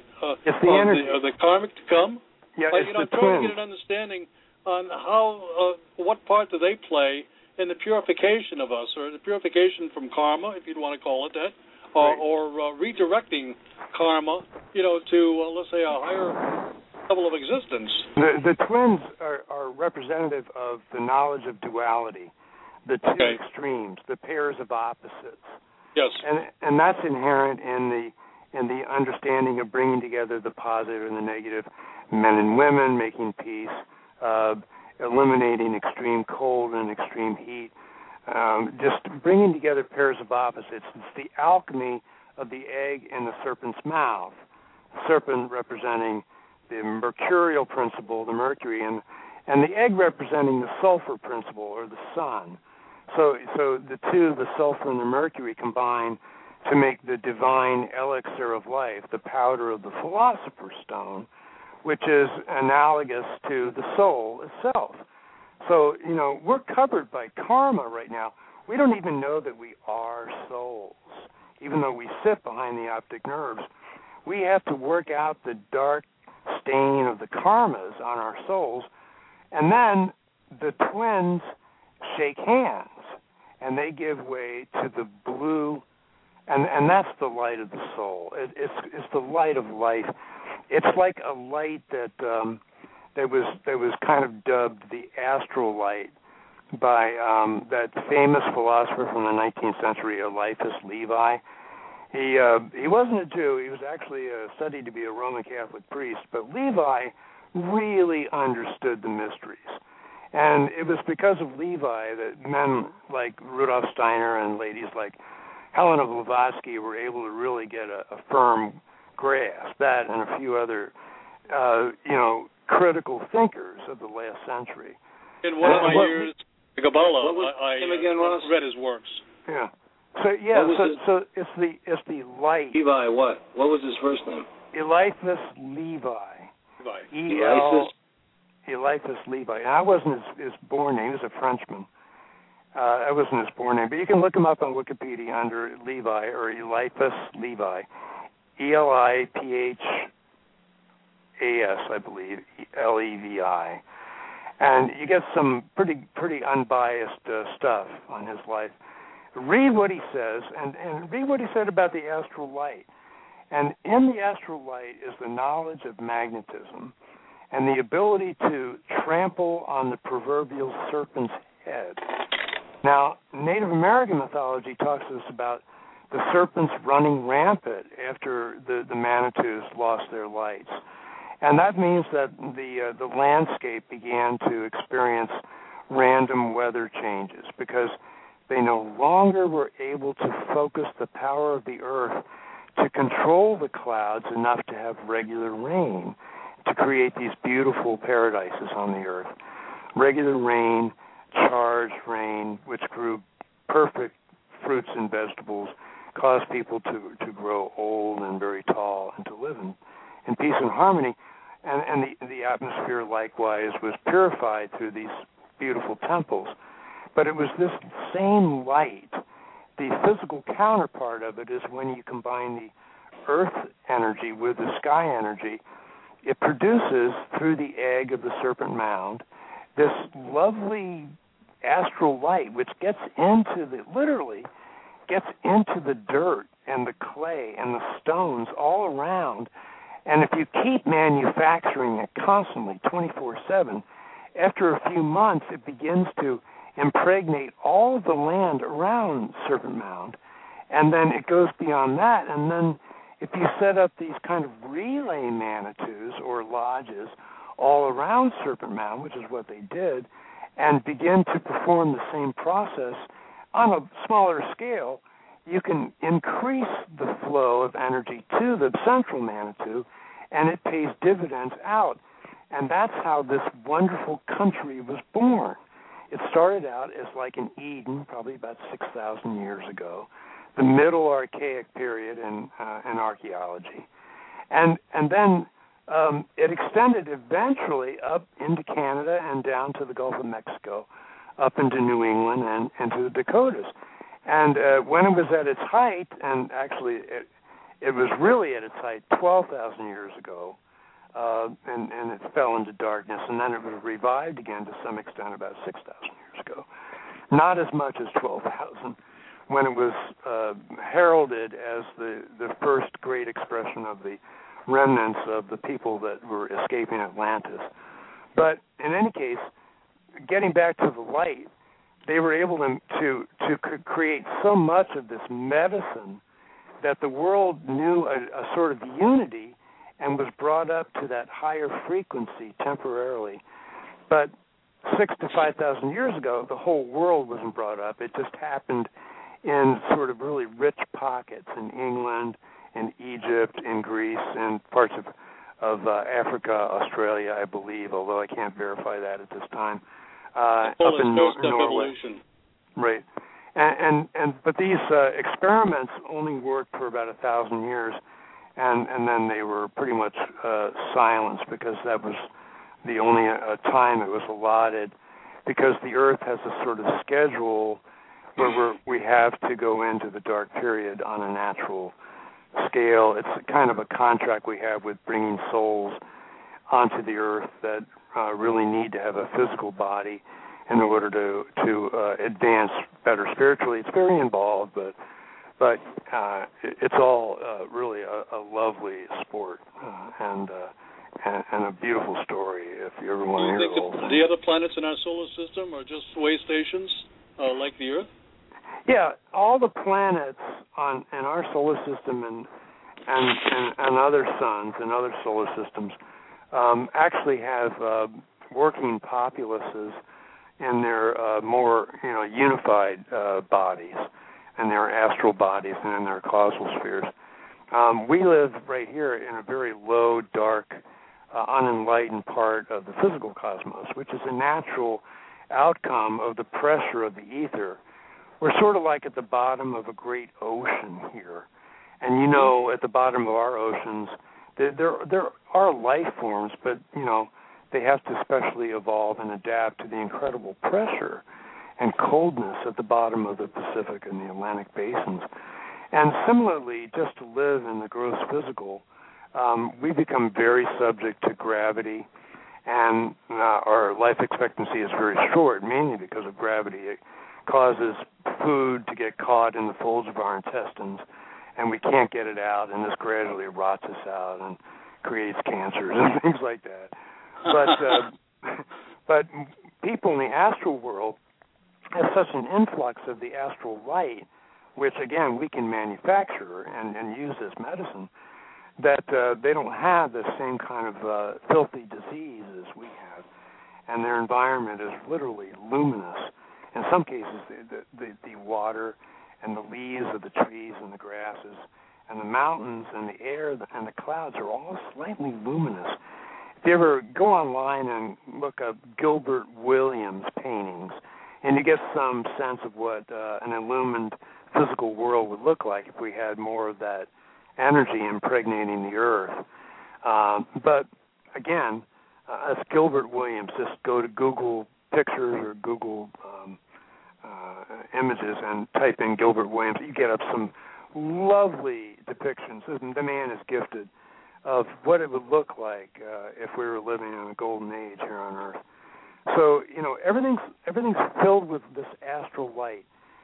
karmic to come? Yeah, it's I'm trying to get an understanding on how what part do they play in the purification of us, or the purification from karma, if you'd want to call it that, or redirecting karma, to let's say a higher level of existence. The twins are representative of the knowledge of duality, the two extremes, the pairs of opposites. Yes. And that's inherent in the understanding of bringing together the positive and the negative, men and women, making peace, eliminating extreme cold and extreme heat, just bringing together pairs of opposites. It's the alchemy of the egg in the serpent's mouth, the serpent representing the mercurial principle, the mercury, and the egg representing the sulfur principle, or the sun. So the two, the sulfur and the mercury, combine to make the divine elixir of life, the powder of the philosopher's stone, which is analogous to the soul itself. So, we're covered by karma right now. We don't even know that we are souls, even though we sit behind the optic nerves. We have to work out the dark stain of the karmas on our souls, and then the twins shake hands, and they give way to the blue, and that's the light of the soul. It's the light of life. It's like a light that was kind of dubbed the astral light by that famous philosopher from the 19th century, Eliphas Levi. He wasn't a Jew. He was actually studied to be a Roman Catholic priest, but Levi really understood the mysteries. And it was because of Levi that men like Rudolf Steiner and ladies like Helena Blavatsky were able to really get a firm grasp, that and a few other, critical thinkers of the last century. In one of my years, Kabbalah, I read his works. Yeah. So it's the light. Levi, what? What was his first name? Eliphas Levi. Eliphas Levi. And I wasn't his born name. He was a Frenchman. That wasn't his born name. But you can look him up on Wikipedia under Levi, or Eliphas Levi. Eliphaas, I believe, Levi. And you get some pretty unbiased stuff on his life. Read what he says, and read what he said about the astral light. And in the astral light is the knowledge of magnetism and the ability to trample on the proverbial serpent's head. Now, Native American mythology talks to us about the serpents running rampant after the Manitous lost their lights. And that means that the landscape began to experience random weather changes because they no longer were able to focus the power of the earth to control the clouds enough to have regular rain, to create these beautiful paradises on the earth. Regular rain, charged rain, which grew perfect fruits and vegetables, cause people to grow old and very tall and to live in peace and harmony. And the atmosphere likewise was purified through these beautiful temples. But it was this same light. The physical counterpart of it is when you combine the earth energy with the sky energy, it produces through the egg of the serpent mound this lovely astral light which literally gets into the dirt and the clay and the stones all around. And if you keep manufacturing it constantly, 24/7, after a few months it begins to impregnate all of the land around Serpent Mound. And then it goes beyond that. And then if you set up these kind of relay Manitous or lodges all around Serpent Mound, which is what they did, and begin to perform the same process on a smaller scale, you can increase the flow of energy to the central Manitou, and it pays dividends out. And that's how this wonderful country was born. It started out as like an Eden, probably about 6,000 years ago, the Middle Archaic period in archaeology. And then it extended eventually up into Canada and down to the Gulf of Mexico, up into New England and into the Dakotas. And when it was at its height, and actually it was really at its height 12,000 years ago, and it fell into darkness, and then it was revived again to some extent about 6,000 years ago. Not as much as 12,000, when it was heralded as the first great expression of the remnants of the people that were escaping Atlantis. But in any case, getting back to the light, they were able to create so much of this medicine that the world knew a sort of unity and was brought up to that higher frequency temporarily. But 6,000 to 5,000 years ago, the whole world wasn't brought up. It just happened in sort of really rich pockets in England, in Egypt, in Greece, and parts of Africa, Australia, I believe, although I can't verify that at this time. Up in Norway. Right. But these experiments only worked for about 1,000 years, and then they were pretty much silenced because that was the only time it was allotted, because the Earth has a sort of schedule where we have to go into the dark period on a natural scale. It's kind of a contract we have with bringing souls onto the Earth that really need to have a physical body in order to advance better spiritually. It's very involved, but it's all really a lovely sport and a beautiful story if you ever want to hear the whole thing. The other planets in our solar system are just way stations like the Earth? Yeah, all the planets in our solar system and other suns and other solar systems actually have working populaces in their more unified bodies, and their astral bodies, and in their causal spheres. We live right here in a very low, dark, unenlightened part of the physical cosmos, which is a natural outcome of the pressure of the ether. We're sort of like at the bottom of a great ocean here. And at the bottom of our oceans, there are life forms, but, they have to specially evolve and adapt to the incredible pressure and coldness at the bottom of the Pacific and the Atlantic basins. And similarly, just to live in the gross physical, we become very subject to gravity, and our life expectancy is very short, mainly because of gravity. It causes food to get caught in the folds of our intestines, and we can't get it out, and this gradually rots us out and creates cancers and things like that. But people in the astral world have such an influx of the astral light, which, again, we can manufacture and use as medicine, that they don't have the same kind of filthy disease as we have. And their environment is literally luminous. In some cases, the water and the leaves of the trees and the grasses and the mountains and the air and the clouds are all slightly luminous. If you ever go online and look up Gilbert Williams paintings, and you get some sense of what an illumined physical world would look like if we had more of that energy impregnating the earth. But again, as Gilbert Williams, just go to Google Pictures or Google Images and type in Gilbert Williams. You get up some lovely depictions. The man is gifted of what it would look like if we were living in a golden age here on Earth. So, everything's filled with this astral light.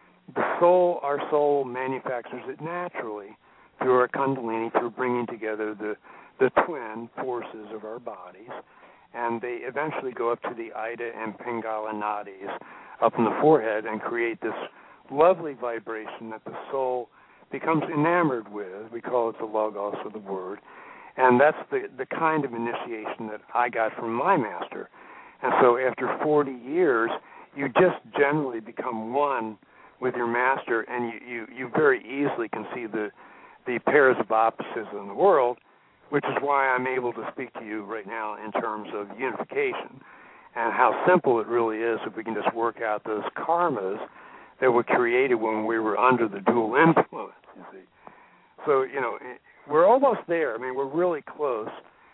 Our soul manufactures it naturally through our Kundalini, through bringing together the twin forces of our bodies, and they eventually go up to the Ida and Pingala nadis up in the forehead and create this lovely vibration that the soul becomes enamored with. We call it the logos, or the word, and that's the kind of initiation that I got from my master. And so after 40 years, you just generally become one with your master, and you very easily can see the pairs of opposites in the world, which is why I'm able to speak to you right now in terms of unification and how simple it really is if we can just work out those karmas that were created when we were under the dual influence, you see. So, we're almost there. I mean, we're really close.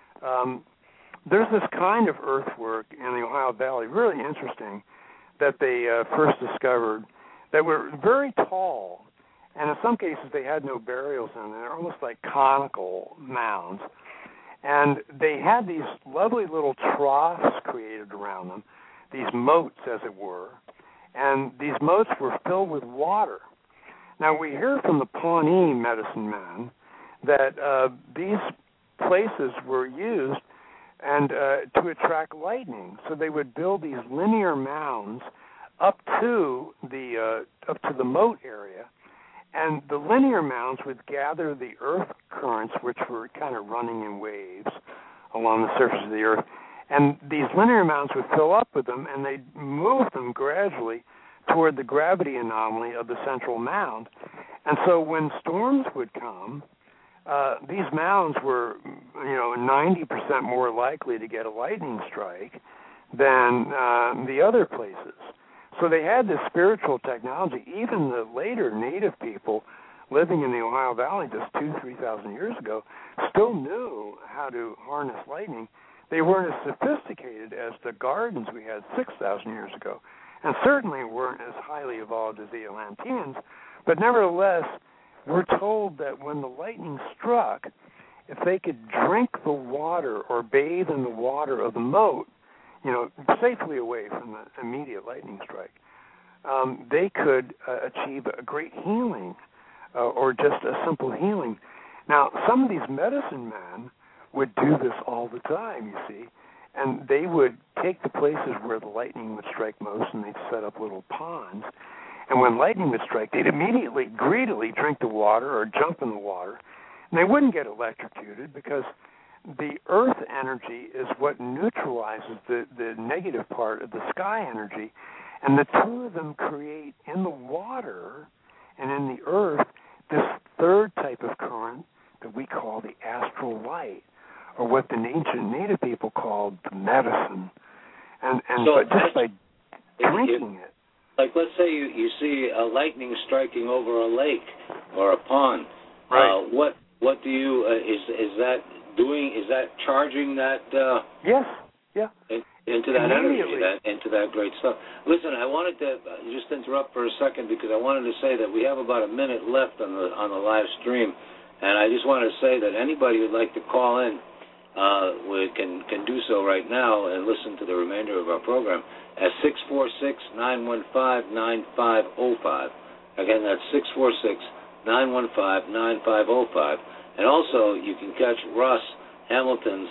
There's this kind of earthwork in the Ohio Valley, really interesting, that they first discovered that were very tall, and in some cases they had no burials in them. They're almost like conical mounds. And they had these lovely little troughs created around them, these moats, as it were, and these moats were filled with water. Now, we hear from the Pawnee medicine men that these places were used and to attract lightning. So they would build these linear mounds up to the moat area, and the linear mounds would gather the earth currents, which were kind of running in waves along the surface of the earth, and these linear mounds would fill up with them, and they'd move them gradually toward the gravity anomaly of the central mound. And so when storms would come, these mounds were, 90% more likely to get a lightning strike than the other places. So they had this spiritual technology. Even the later native people living in the Ohio Valley just 2,000-3,000 years ago still knew how to harness lightning. They weren't as sophisticated as the gardens we had 6,000 years ago, and certainly weren't as highly evolved as the Atlanteans. But nevertheless, we're told that when the lightning struck, if they could drink the water or bathe in the water of the moat, safely away from the immediate lightning strike, they could achieve a great healing or just a simple healing. Now, some of these medicine men would do this all the time, you see, and they would take the places where the lightning would strike most, and they'd set up little ponds. And when lightning would strike, they'd immediately, greedily drink the water or jump in the water, and they wouldn't get electrocuted because the earth energy is what neutralizes the negative part of the sky energy, and the two of them create in the water and in the earth this third type of current that we call the astral light, or what the ancient native people called the medicine. And so but just by drinking it. Like, let's say you see a lightning striking over a lake or a pond. Right. What do you is that doing? Is that charging that? Yes. Yeah. Into that energy, into that great stuff. Listen, I wanted to just interrupt for a second because I wanted to say that we have about a minute left on the live stream, and I just wanted to say that anybody who'd like to call in can do so right now and listen to the remainder of our program at 646-915-9505. Again, that's 646-915-9505. And also, you can catch Russ Hamilton's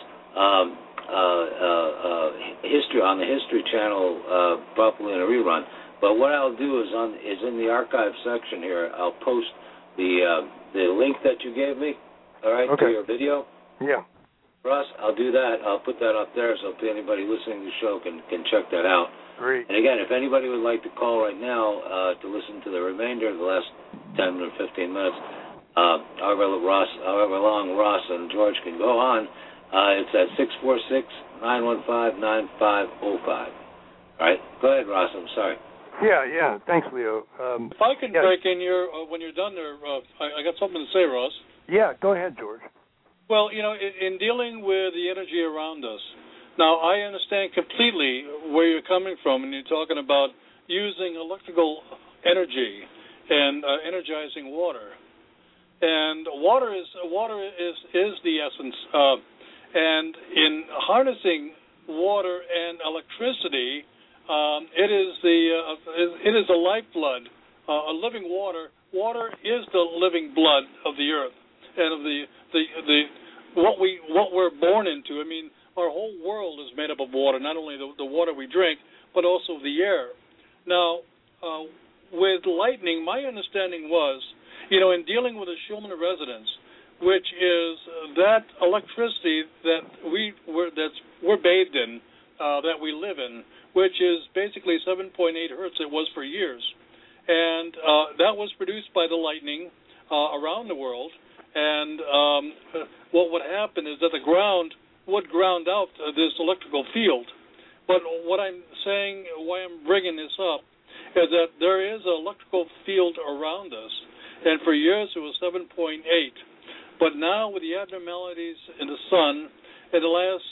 history on the History Channel, probably in a rerun. But what I'll do is in the archive section here, I'll post the link that you gave me, all right, to your video. Yeah. Russ, I'll do that. I'll put that up there so anybody listening to the show can check that out. Great. And again, if anybody would like to call right now to listen to the remainder of the last 10 or 15 minutes, however long Ross and George can go on, it's at 646-915-9505. All right? Go ahead, Ross. I'm sorry. Yeah. Thanks, Leo. If I could break in when you're done there, I got something to say, Ross. Yeah, go ahead, George. Well, in dealing with the energy around us, now I understand completely where you're coming from, and you're talking about using electrical energy and energizing water. And water is the essence. And in harnessing water and electricity, it is the lifeblood. A living water. Water is the living blood of the earth and of the what we're born into. I mean, our whole world is made up of water. Not only the water we drink, but also the air. Now, with lightning, my understanding was, in dealing with the Schumann resonance, which is that electricity that we're bathed in, that we live in, which is basically 7.8 hertz. It was for years, and that was produced by the lightning around the world. And what would happen is that the ground would ground out this electrical field. But what I'm saying, why I'm bringing this up, is that there is an electrical field around us, and for years it was 7.8. But now with the abnormalities in the sun, in the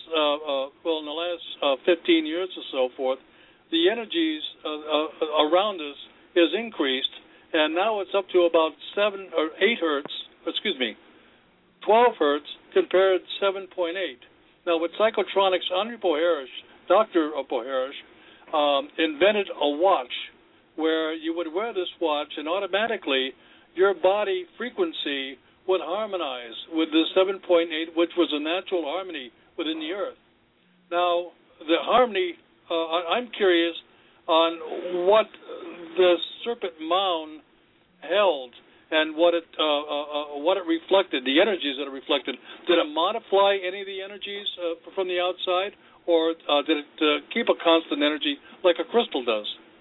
last 15 years or so forth, the energies around us is increased, and now it's up to about 7 or 8 hertz. 12 hertz compared to 7.8. Now with psychotronics, Dr. Poharish, invented a watch where you would wear this watch and automatically your body frequency would harmonize with the 7.8, which was a natural harmony within the earth. Now, the harmony, I'm curious on what the Serpent Mound held and what it reflected, the energies that it reflected. Did it modify any of the energies from the outside, or did it keep a constant energy like a crystal does?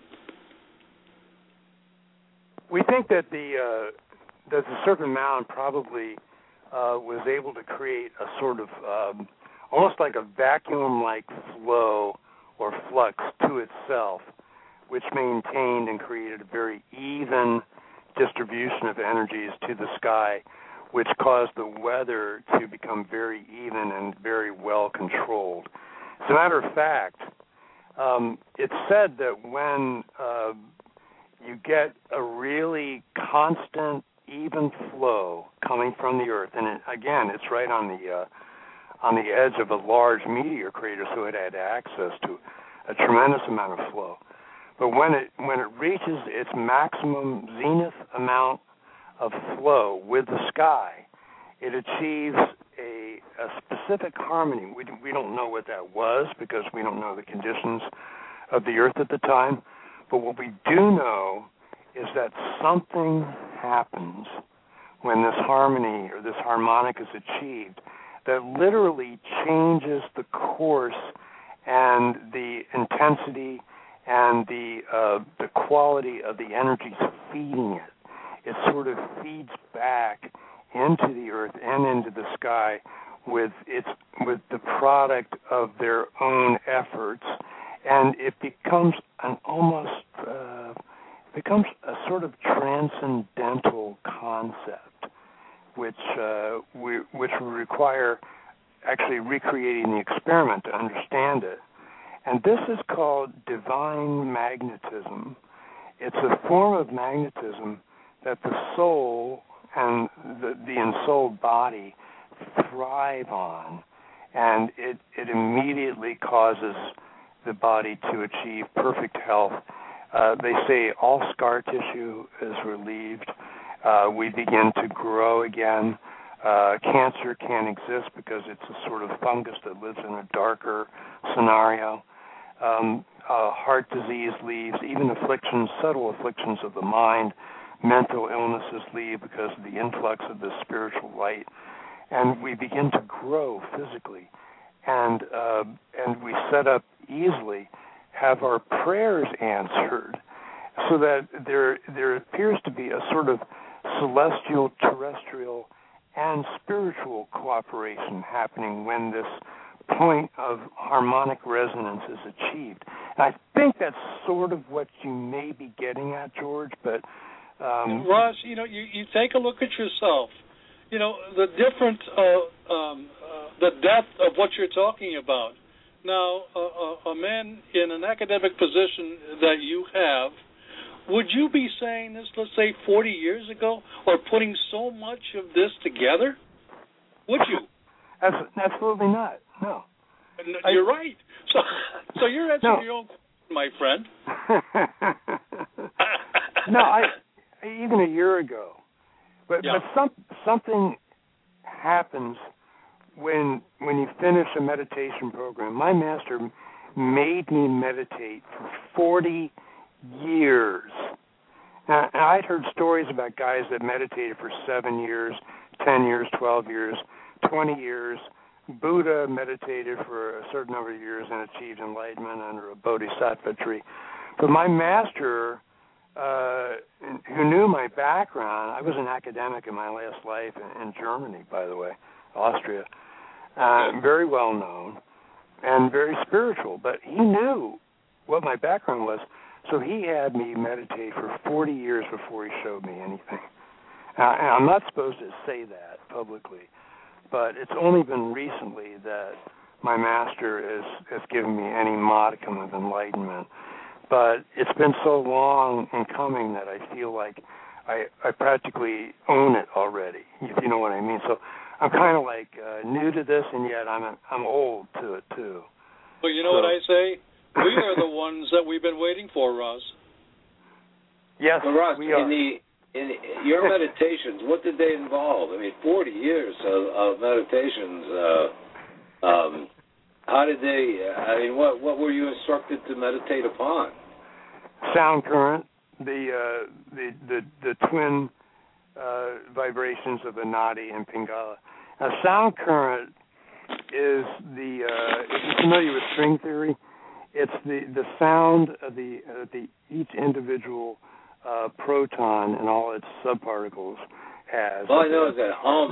We think that the Serpent Mound probably was able to create a sort of almost like a vacuum-like flow or flux to itself, which maintained and created a very even distribution of energies to the sky, which caused the weather to become very even and very well controlled. As a matter of fact, it's said that when you get a really constant, even flow coming from the Earth, and again, it's right on the edge of a large meteor crater, so it had access to a tremendous amount of flow. But when it reaches its maximum zenith amount of flow with the sky, it achieves a specific harmony. We don't know what that was because we don't know the conditions of the Earth at the time. But what we do know is that something happens when this harmony or this harmonic is achieved that literally changes the course and the intensity and the quality of the energies feeding it. It sort of feeds back into the Earth and into the sky with the product of their own efforts, and it becomes a sort of transcendental concept, which would require actually recreating the experiment to understand it. And this is called divine magnetism. It's a form of magnetism that the soul and the ensouled body thrive on, and it immediately causes the body to achieve perfect health. They say all scar tissue is relieved. We begin to grow again. Cancer can't exist because it's a sort of fungus that lives in a darker scenario. Heart disease leaves, even afflictions, subtle afflictions of the mind, mental illnesses leave because of the influx of the spiritual light. And we begin to grow physically. And we set up easily, have our prayers answered, so that there appears to be a sort of celestial, terrestrial, and spiritual cooperation happening when this point of harmonic resonance is achieved. And I think that's sort of what you may be getting at, George, but... Ross, you take a look at yourself. The different, the depth of what you're talking about. Now, a man in an academic position that you have, would you be saying this, let's say, 40 years ago, or putting so much of this together? Would you? Absolutely not. No. You're right. So you're answering your own question, my friend. No, even a year ago. But something happens when you finish a meditation program. My master made me meditate for 40 years. Now, I'd heard stories about guys that meditated for 7 years, 10 years, 12 years, 20 years. Buddha meditated for a certain number of years and achieved enlightenment under a bodhisattva tree. But my master, who knew my background, I was an academic in my last life in Germany, by the way, Austria, very well known and very spiritual, but he knew what my background was, so he had me meditate for 40 years before he showed me anything. And I'm not supposed to say that publicly, but it's only been recently that my master has given me any modicum of enlightenment. But it's been so long in coming that I feel like I practically own it already, if you know what I mean. So I'm kind of like new to this, and yet I'm old to it too. Well, you know what I say? We are the ones that we've been waiting for, Ross. Yes, well, Ross, we are. In your meditations, what did they involve? I mean, 40 years of meditations. How did they? What were you instructed to meditate upon? Sound current, the twin vibrations of the nadi and pingala. Now, sound current is if you're familiar with string theory, it's the sound of the each individual proton and all its subparticles has. All I know is that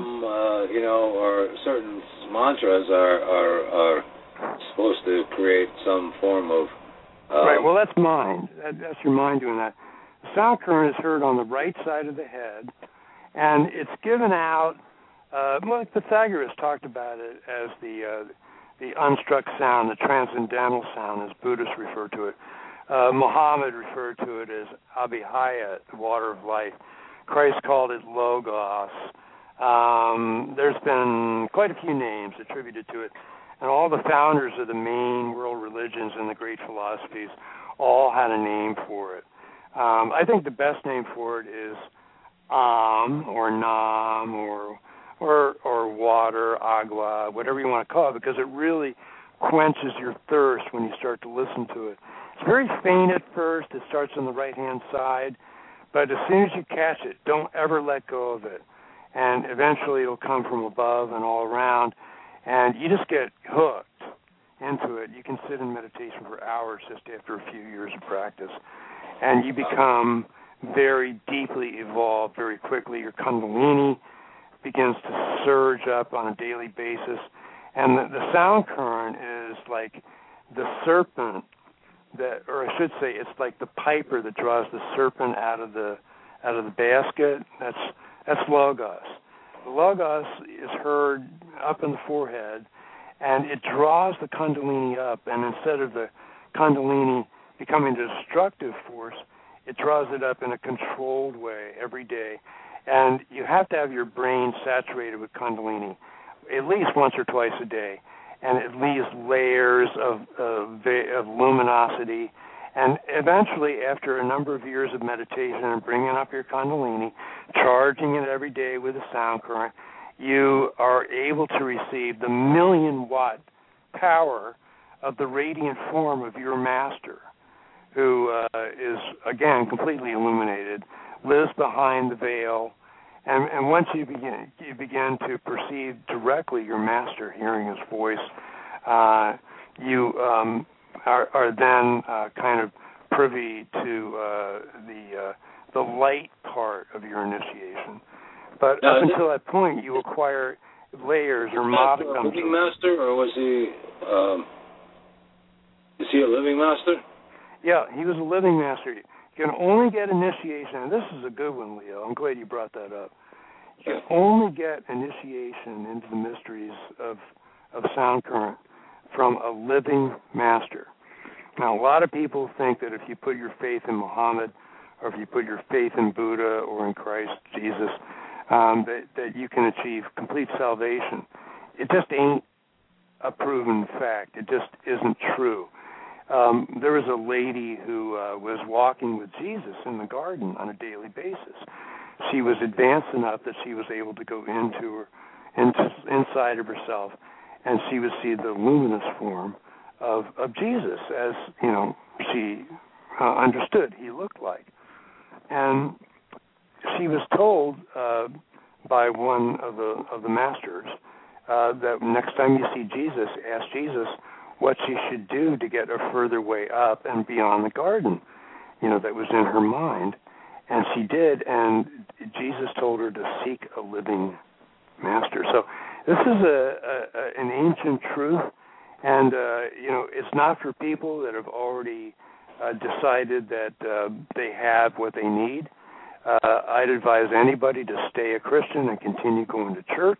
or certain mantras are supposed to create some form of... right, well, that's mind. That's your mind doing that. The sound current is heard on the right side of the head, and it's given out, Pythagoras talked about it as the unstruck sound, the transcendental sound, as Buddhists refer to it. Muhammad referred to it as Abhihaya, the water of life. Christ called it Logos. There's been quite a few names attributed to it. And all the founders of the main world religions and the great philosophies all had a name for it. I think the best name for it is or Nam or water, agua, whatever you want to call it, because it really quenches your thirst when you start to listen to it. It's very faint at first. It starts on the right-hand side, but as soon as you catch it, don't ever let go of it. And eventually it'll come from above and all around, and you just get hooked into it. You can sit in meditation for hours just after a few years of practice, and you become very deeply evolved very quickly. Your kundalini begins to surge up on a daily basis, and the sound current is like the serpent or I should say, it's like the piper that draws the serpent out of the basket. That's Logos. The Logos is heard up in the forehead, and it draws the Kundalini up. And instead of the Kundalini becoming a destructive force, it draws it up in a controlled way every day. And you have to have your brain saturated with Kundalini at least once or twice a day. And it leaves layers of luminosity. And eventually, after a number of years of meditation and bringing up your Kundalini, charging it every day with a sound current, you are able to receive the 1,000,000-watt power of the radiant form of your master, who is, again, completely illuminated, lives behind the veil. And once you begin to perceive directly your master, hearing his voice, you are then kind of privy to the light part of your initiation. But up until that point, you acquire layers or master, modicums. A living master, or was he? Is he a living master? Yeah, he was a living master. You can only get initiation, and this is a good one, Leo. I'm glad you brought that up. You can only get initiation into the mysteries of sound current from a living master. Now, a lot of people think that if you put your faith in Muhammad, or if you put your faith in Buddha or in Christ Jesus, that you can achieve complete salvation. It just ain't a proven fact. It just isn't true. There was a lady who was walking with Jesus in the garden on a daily basis. She was advanced enough that she was able to go inside of herself, and she would see the luminous form of Jesus, as she understood he looked like. And she was told by one of the masters that next time you see Jesus, ask Jesus what she should do to get a further way up and beyond the garden, that was in her mind. And she did, and Jesus told her to seek a living master. So this is an ancient truth, and it's not for people that have already decided that they have what they need. I'd advise anybody to stay a Christian and continue going to church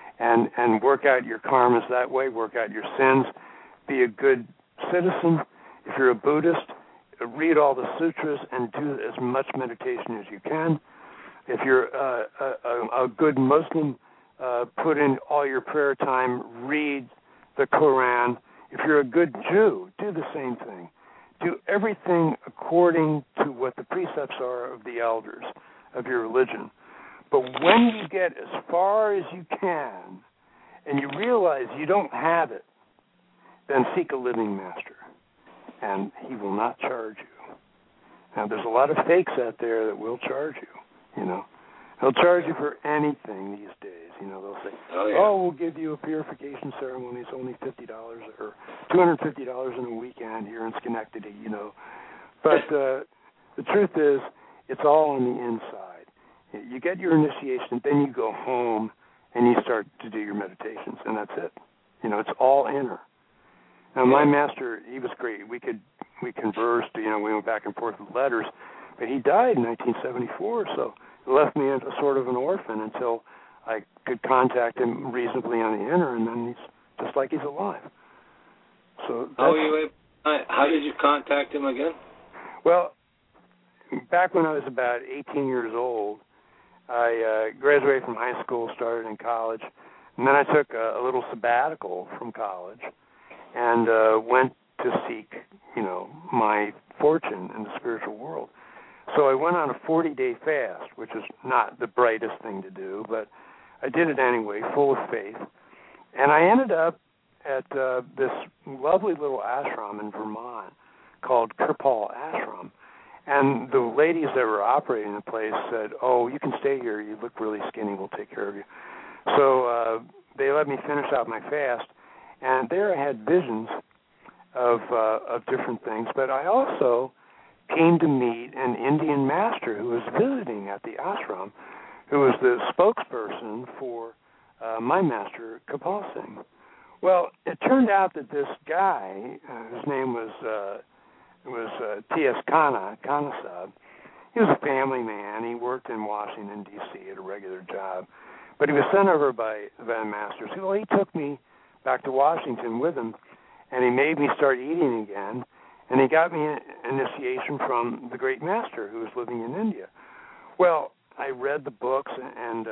and work out your karmas that way, work out your sins, be a good citizen. If you're a Buddhist, read all the sutras and do as much meditation as you can. If you're a good Muslim, put in all your prayer time, read the Quran. If you're a good Jew, do the same thing. Do everything according to what the precepts are of the elders of your religion. But when you get as far as you can and you realize you don't have it, then seek a living master, and he will not charge you. Now, there's a lot of fakes out there that will charge you, They'll charge you for anything these days. They'll say, we'll give you a purification ceremony. It's only $50 or $250 in a weekend here in Schenectady, But the truth is, it's all on the inside. You get your initiation, then you go home and you start to do your meditations, and that's it. It's all inner. Now, my master, he was great. We conversed, we went back and forth with letters, but he died in 1974, so it left me as a sort of an orphan until I could contact him reasonably on the inner, and then he's just like he's alive. So how did you contact him again? Well, back when I was about 18 years old, I graduated from high school, started in college, and then I took a little sabbatical from college and went to seek, my fortune in the spiritual world. So I went on a 40-day fast, which is not the brightest thing to do, but I did it anyway, full of faith. And I ended up at this lovely little ashram in Vermont called Kirpal Ashram. And the ladies that were operating the place said, you can stay here. You look really skinny. We'll take care of you. So they let me finish out my fast. And there I had visions of different things. But I also came to meet an Indian master who was visiting at the ashram, who was the spokesperson for my master, Kapal Singh. Well, it turned out that this guy, his name was T.S. Khanna Sahib. He was a family man. He worked in Washington, D.C. at a regular job. But he was sent over by the masters. Well, he took me back to Washington with him, and he made me start eating again, and he got me an initiation from the great master who was living in India. Well, I read the books, and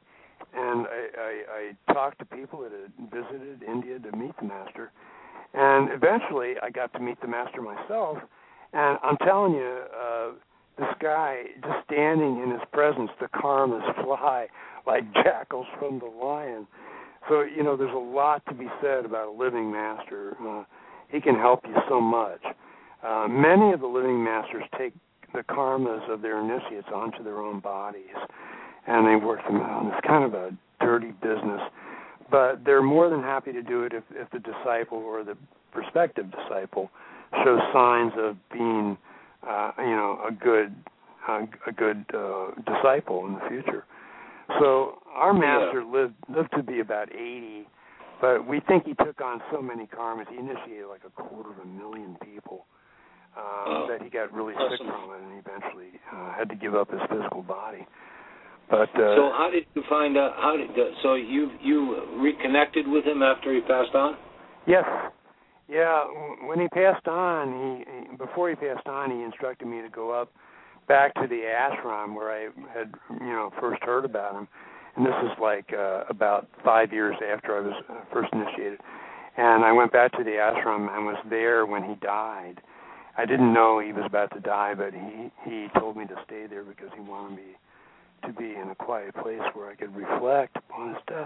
I talked to people that had visited India to meet the master, and eventually I got to meet the master myself, and I'm telling you, this guy, just standing in his presence, the karmas fly like jackals from the lion. So, there's a lot to be said about a living master. He can help you so much. Many of the living masters take the karmas of their initiates onto their own bodies, and they work them out. And it's kind of a dirty business, but they're more than happy to do it if the disciple or the prospective disciple shows signs of being, a good disciple in the future. So our master lived to be about 80, but we think he took on so many karmas. He initiated like 250,000 people that he got really sick from it, and eventually had to give up his physical body. But so how did you find out? So you reconnected with him after he passed on? Yes. Yeah, when he passed on, before he passed on, he instructed me to go up back to the ashram where I had, first heard about him. And this is like about 5 years after I was first initiated. And I went back to the ashram and was there when he died. I didn't know he was about to die, but he told me to stay there because he wanted me to be in a quiet place where I could reflect upon his death.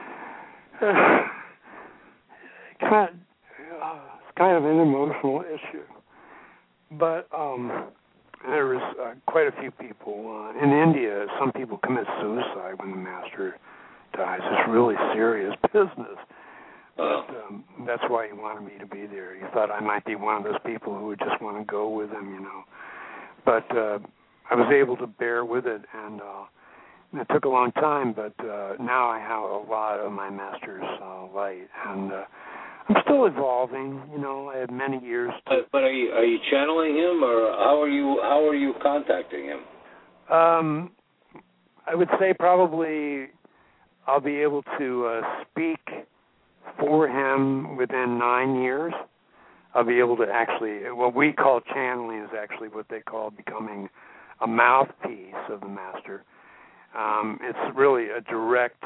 It's kind of an emotional issue. But there was quite a few people. In India, some people commit suicide when the master dies. It's really serious business. But that's why he wanted me to be there. He thought I might be one of those people who would just want to go with him, But I was able to bear with it, and it took a long time, but now I have a lot of my master's light, and I'm still evolving. I have many years. But are you channeling him, or how are you contacting him? I would say probably I'll be able to speak for him within 9 years. I'll be able to actually, what we call channeling is actually what they call becoming a mouthpiece of the master. It's really a direct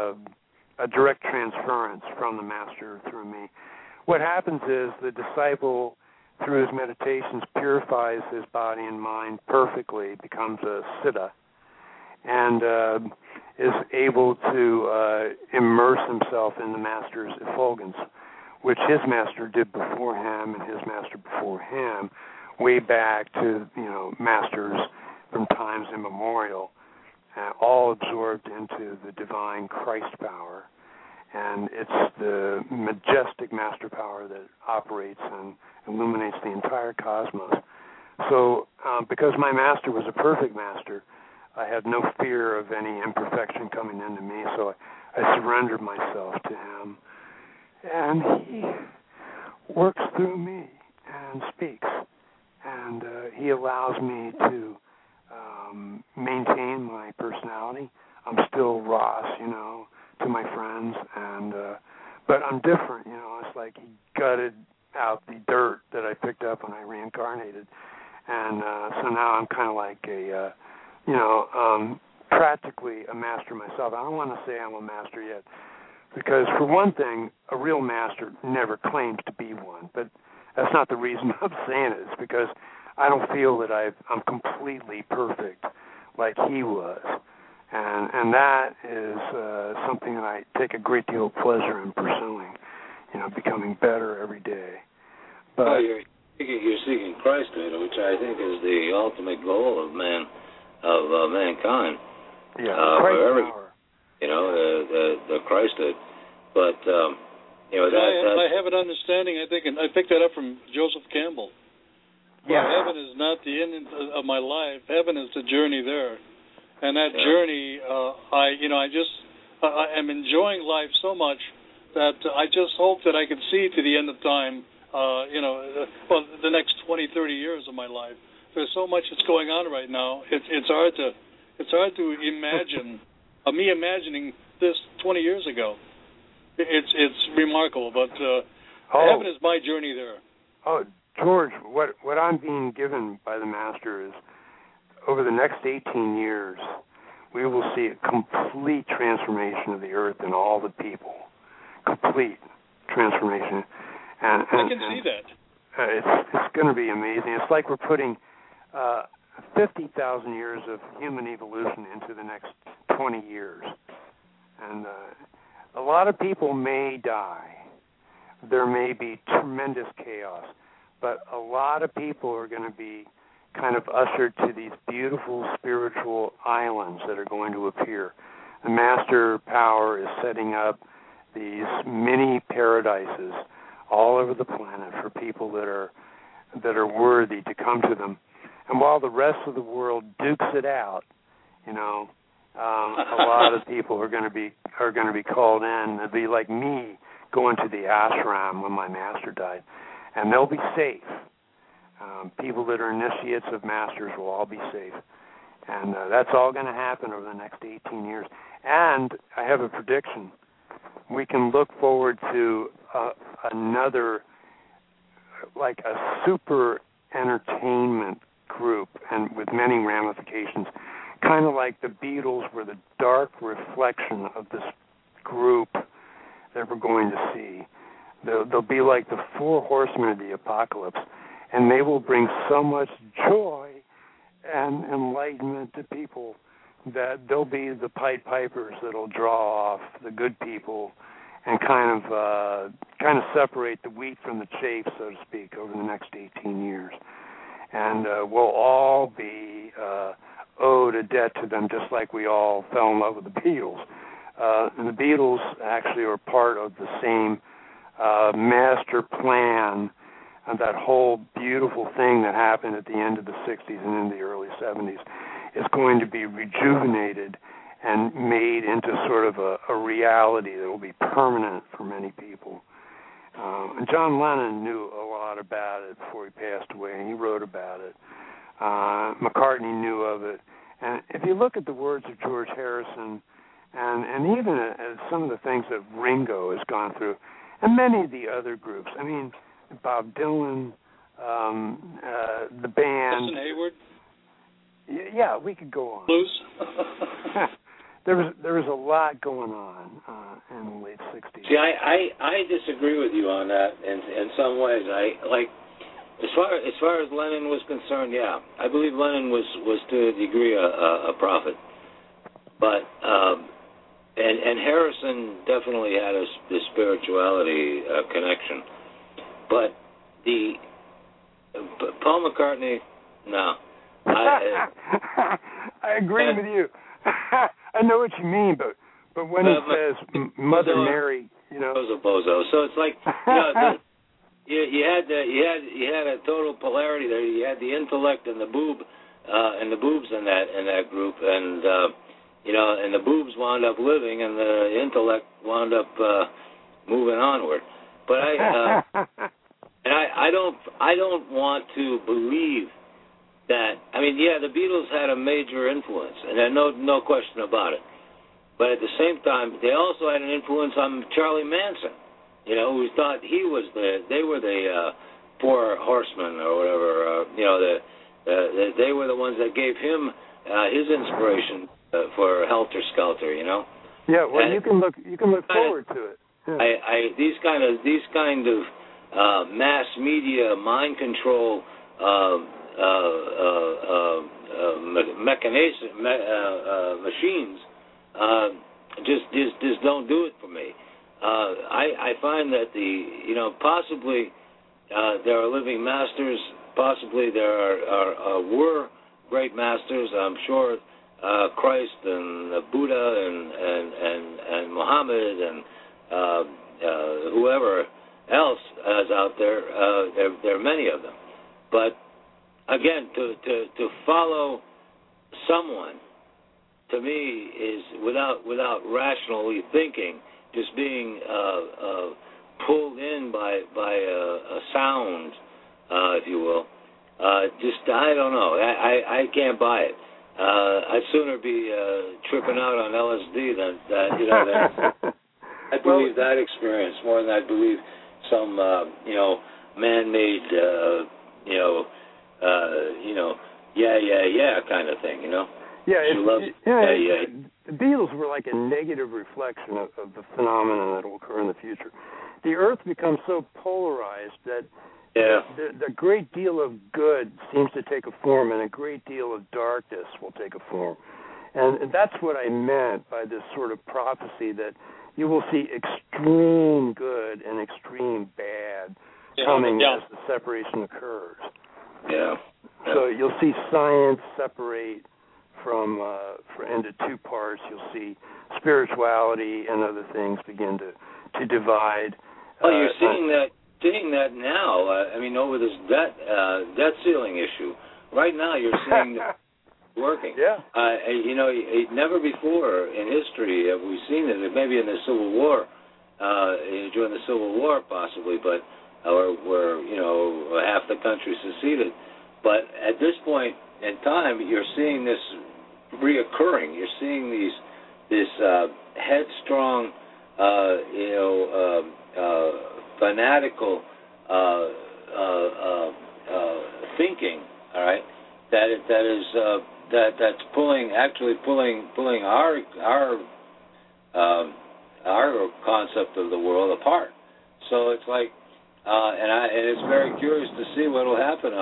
transference from the master through me. What happens is the disciple, through his meditations, purifies his body and mind perfectly, becomes a siddha, and is able to immerse himself in the master's effulgence, which his master did before him and his master before him, way back to masters from times immemorial, all absorbed into the divine Christ power. And it's the majestic master power that operates and illuminates the entire cosmos. So because my master was a perfect master, I had no fear of any imperfection coming into me, so I surrendered myself to him. And he works through me and speaks. And he allows me to maintain my personality. I'm still Ross, to my friends, and but I'm different, It's like he gutted out the dirt that I picked up when I reincarnated, and so now I'm kind of like a, practically a master myself. I don't want to say I'm a master yet, because for one thing, a real master never claims to be one, but that's not the reason I'm saying it. It's because I don't feel that I'm completely perfect like he was. And that is something that I take a great deal of pleasure in pursuing, becoming better every day. But you're seeking Christhood, which I think is the ultimate goal of mankind. Yeah, Christ power. The Christhood. But I have an understanding. I think, and I picked that up from Joseph Campbell. Yeah. Heaven is not the end of my life. Heaven is the journey there. And that journey, I am enjoying life so much that I just hope that I can see to the end of time, the next 20, 30 years of my life. There's so much that's going on right now. It's hard to imagine, me imagining this 20 years ago. It's remarkable, but heaven is my journey there. Oh, George, what I'm being given by the Master is, over the next 18 years, we will see a complete transformation of the earth and all the people. Complete transformation. And I can see that. It's going to be amazing. It's like we're putting 50,000 years of human evolution into the next 20 years. And a lot of people may die. There may be tremendous chaos. But a lot of people are going to be kind of ushered to these beautiful spiritual islands that are going to appear. The Master Power is setting up these mini paradises all over the planet for people that are worthy to come to them. And while the rest of the world dukes it out, a lot of people are going to be called in. It'll be like me going to the ashram when my master died, and they'll be safe. People that are initiates of masters will all be safe, and that's all going to happen over the next 18 years. And I have a prediction. We can look forward to another, like a super entertainment group, and with many ramifications, kind of like the Beatles were the dark reflection of this group that we're going to see. They'll be like the four horsemen of the apocalypse, and they will bring so much joy and enlightenment to people that they'll be the Pied Pipers that'll draw off the good people and kind of separate the wheat from the chaff, so to speak, over the next 18 years. And we'll all be owed a debt to them, just like we all fell in love with the Beatles. And the Beatles actually are part of the same master plan, and that whole beautiful thing that happened at the end of the 60s and in the early 70s is going to be rejuvenated and made into sort of a reality that will be permanent for many people. And John Lennon knew a lot about it before he passed away, and he wrote about it. McCartney knew of it. And if you look at the words of George Harrison, and even at some of the things that Ringo has gone through, and many of the other groups, I mean, Bob Dylan, the band. Jason Hayward? Yeah, we could go on. Blues? There was a lot going on in the late 60s. See, I disagree with you on that in some ways. I like as far as Lennon was concerned. Yeah, I believe Lennon was to a degree a prophet, but and Harrison definitely had the spirituality connection, but the Paul McCartney, no. I agree with you. I know what you mean, but when he says Mother Mary, you know, bozo. So it's like, you had a total polarity there. You had the intellect and the boobs in that group, and and the boobs wound up living, and the intellect wound up moving onward. But I don't want to believe that. I mean, yeah, the Beatles had a major influence, and there's no question about it. But at the same time, they also had an influence on Charlie Manson, who thought they were the four horsemen or whatever. They were the ones that gave him his inspiration for Helter Skelter. Yeah, well, and you can look forward to it. Yeah. These kind of mass media mind control. Machines just don't do it for me. I find that possibly there are living masters. Possibly there were great masters. I'm sure Christ and Buddha and Muhammad and whoever else is out there. There are many of them, but again, to follow someone, to me, is without rationally thinking, just being pulled in by a sound, if you will. I don't know. I can't buy it. I'd sooner be tripping out on LSD than that. I believe that experience more than I believe some man-made kind of thing, Yeah, the Beatles were like a negative reflection of the phenomenon that will occur in the future. The Earth becomes so polarized that the great deal of good seems to take a form, and a great deal of darkness will take a form. And that's what I meant by this sort of prophecy, that you will see extreme good and extreme bad coming as the separation occurs. Yeah. So you'll see science separate into two parts. You'll see spirituality and other things begin to divide. Well, you're seeing that now. Over this debt ceiling issue. Right now, you're seeing working. Yeah. Never before in history have we seen it. Maybe in the Civil War, during the Civil War possibly, but where half the country seceded. But at this point in time, you're seeing this reoccurring. You're seeing this headstrong, fanatical thinking. All right, that's pulling our concept of the world apart. So it's like, and it's very curious to see what will happen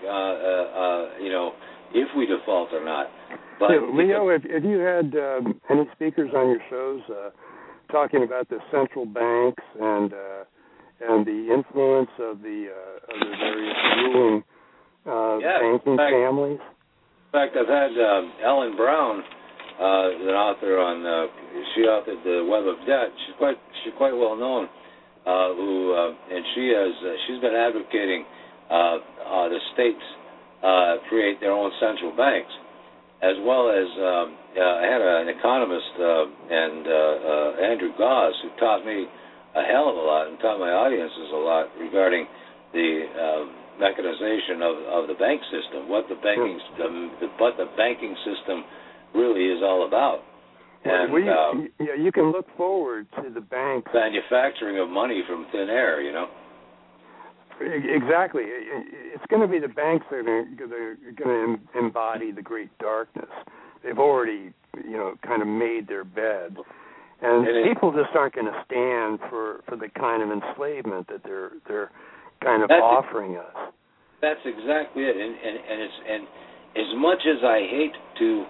on if we default or not. But Leo, have you had any speakers on your shows talking about the central banks and the influence of the various ruling banking families? In fact, I've had Ellen Brown, an author on. She authored The Web of Debt. She's quite well known. And she's been advocating the states create their own central banks, as well as I had an economist and Andrew Goss, who taught me a hell of a lot and taught my audiences a lot regarding the mechanization of the bank system, what the banking system really is all about. And you can look forward to the banks manufacturing of money from thin air, Exactly. It's going to be the banks that are going to embody the great darkness. They've already, kind of made their bed. And people just aren't going to stand for the kind of enslavement that they're kind of offering us. That's exactly it. And as much as I hate to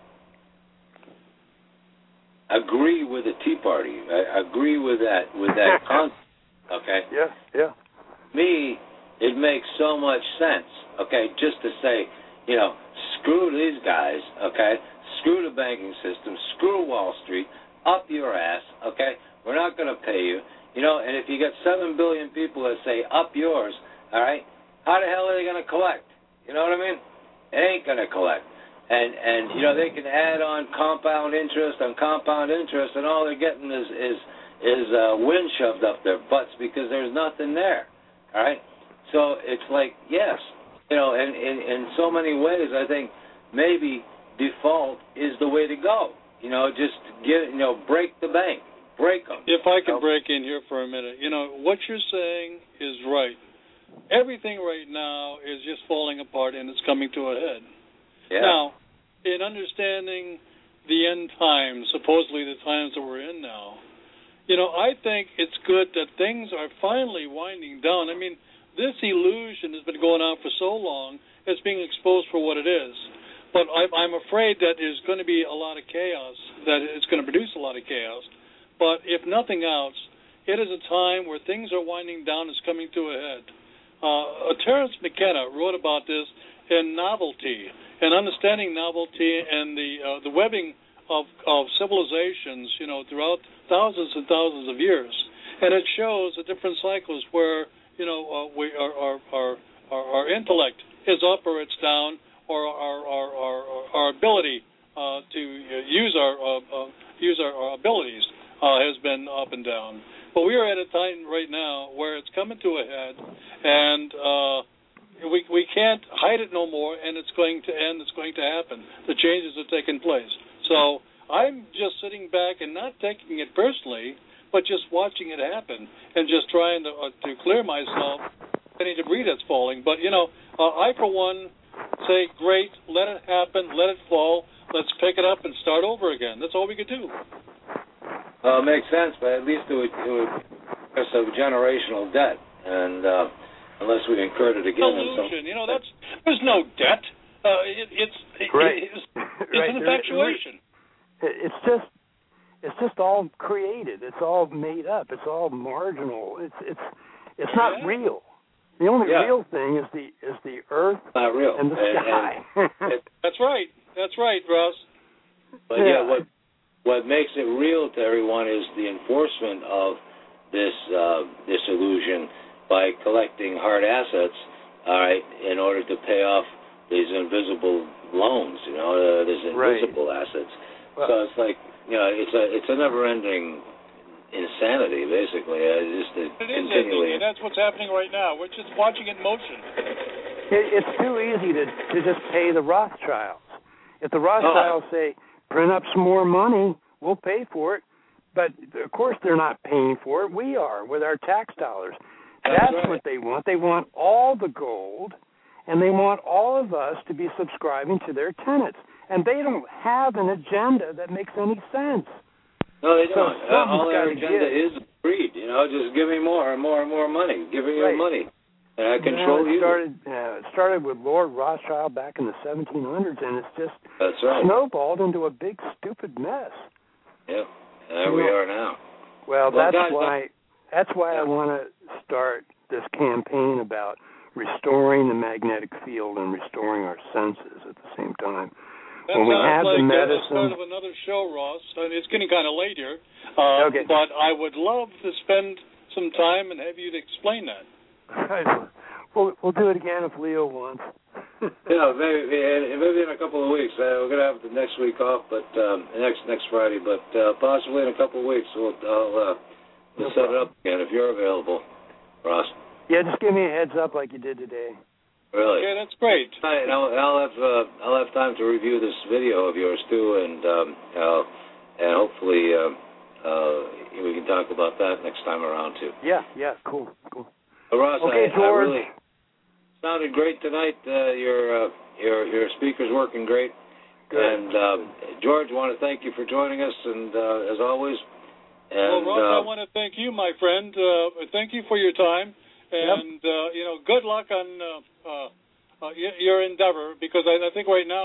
agree with the Tea Party, I agree with that concept. Okay. Yeah. Me, it makes so much sense. Okay, just to say, screw these guys. Okay, screw the banking system. Screw Wall Street. Up your ass. Okay, we're not going to pay you. And if you get 7 billion people that say up yours, all right, how the hell are they going to collect? You know what I mean? It ain't going to collect. And they can add on compound interest, and all they're getting is wind shoved up their butts because there's nothing there. All right? So it's like, yes, and in so many ways, I think maybe default is the way to go. Just break the bank. Break them. If I can break in here for a minute, what you're saying is right. Everything right now is just falling apart and it's coming to a head. Yeah. Now, in understanding the end times, supposedly the times that we're in now, I think it's good that things are finally winding down. I mean, this illusion has been going on for so long, it's being exposed for what it is. But I'm afraid that there's going to be a lot of chaos, that it's going to produce a lot of chaos. But if nothing else, it is a time where things are winding down, it's coming to a head. Terence McKenna wrote about this in Novelty, and understanding novelty and the webbing of civilizations, throughout thousands and thousands of years. And it shows the different cycles where, our intellect is up or it's down, or our ability to use our abilities has been up and down. But we are at a time right now where it's coming to a head, and we can't hide it no more, and it's going to end. It's going to happen. The changes are taking place. So I'm just sitting back and not taking it personally, but just watching it happen and just trying to clear myself any debris that's falling. But, I, for one, say, great, let it happen, let it fall, let's pick it up and start over again. That's all we could do. It makes sense, but at least it would us a generational debt, and unless we incurred it again. Illusion, there's no debt. It's an infatuation. It's just all created. It's all made up. It's all marginal. It's not real. The only real thing is the earth and the sky. That's right. That's right, Russ. But what makes it real to everyone is the enforcement of this illusion by collecting hard assets, all right, in order to pay off these invisible loans, there's invisible assets. Well, so it's like, it's a never-ending insanity, basically. It is ending, and that's what's happening right now. We're just watching it in motion. It's too easy to just pay the Rothschilds. If the Rothschilds say, print up some more money, we'll pay for it. But, of course, they're not paying for it. We are, with our tax dollars. That's right. What they want. They want all the gold, and they want all of us to be subscribing to their tenets. And they don't have an agenda that makes any sense. No, they don't. All their agenda is greed. Just give me more and more and more money. Give me your money. And I control you. It started with Lord Rothschild back in the 1700s, and it's just snowballed into a big, stupid mess. Yeah, there we are now. Well, that's why I want to start this campaign about restoring the magnetic field and restoring our senses at the same time. That when we have the medicine, start of another show, Ross. It's getting kind of late here, but I would love to spend some time and have you to explain that. We'll do it again if Leo wants. Maybe in a couple of weeks. We're going to have the next week off, but next Friday. But possibly in a couple of weeks, we'll set it up again if you're available, Ross. Yeah, just give me a heads up like you did today. Really? Okay, that's great. I'll have time to review this video of yours too, and hopefully we can talk about that next time around too. Yeah, cool. Ross, okay, George. Really sounded great tonight. Your speaker's working great. Good. And George, I want to thank you for joining us, and as always. And, Ross, I want to thank you, my friend. Thank you for your time. And good luck on your endeavor, because I think right now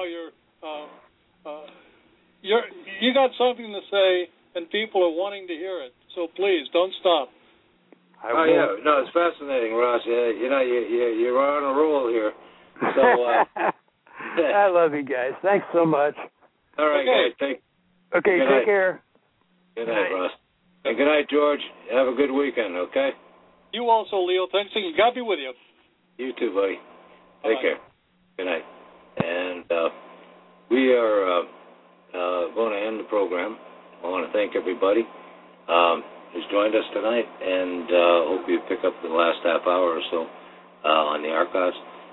you got something to say, and people are wanting to hear it. So please don't stop. It's fascinating, Ross. You're on a roll here. So I love you guys. Thanks so much. All right, guys. Take care. Good night, Ross. And good night, George. Have a good weekend. Okay. You also, Leo. Thanks, and God be with you. You too, buddy. Take care. Good night. And we are going to end the program. I want to thank everybody who's joined us tonight, and hope you pick up the last half hour or so on the archives.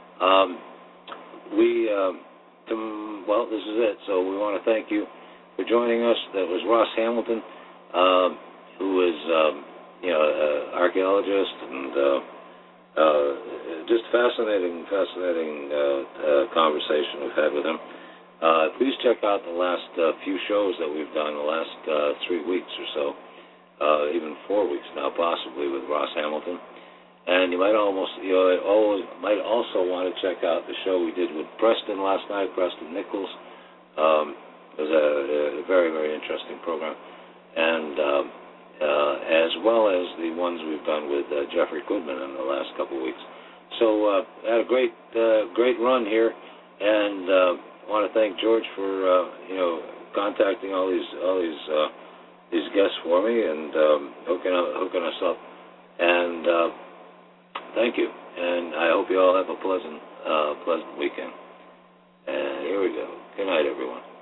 This is it. So we want to thank you for joining us. That was Ross Hamilton, who is archaeologist, and just fascinating conversation we've had with him. Please check out the last few shows that we've done the last 3 weeks or so, even 4 weeks now, possibly, with Ross Hamilton. And you might also want to check out the show we did with Preston last night, Preston Nichols. It was a very, very interesting program, and as well as the ones we've done with Jeffrey Goodman in the last couple of weeks. So had a great run here, and I want to thank George for contacting all these guests for me and hooking us up. And thank you, and I hope you all have a pleasant weekend. And here we go. Good night, everyone.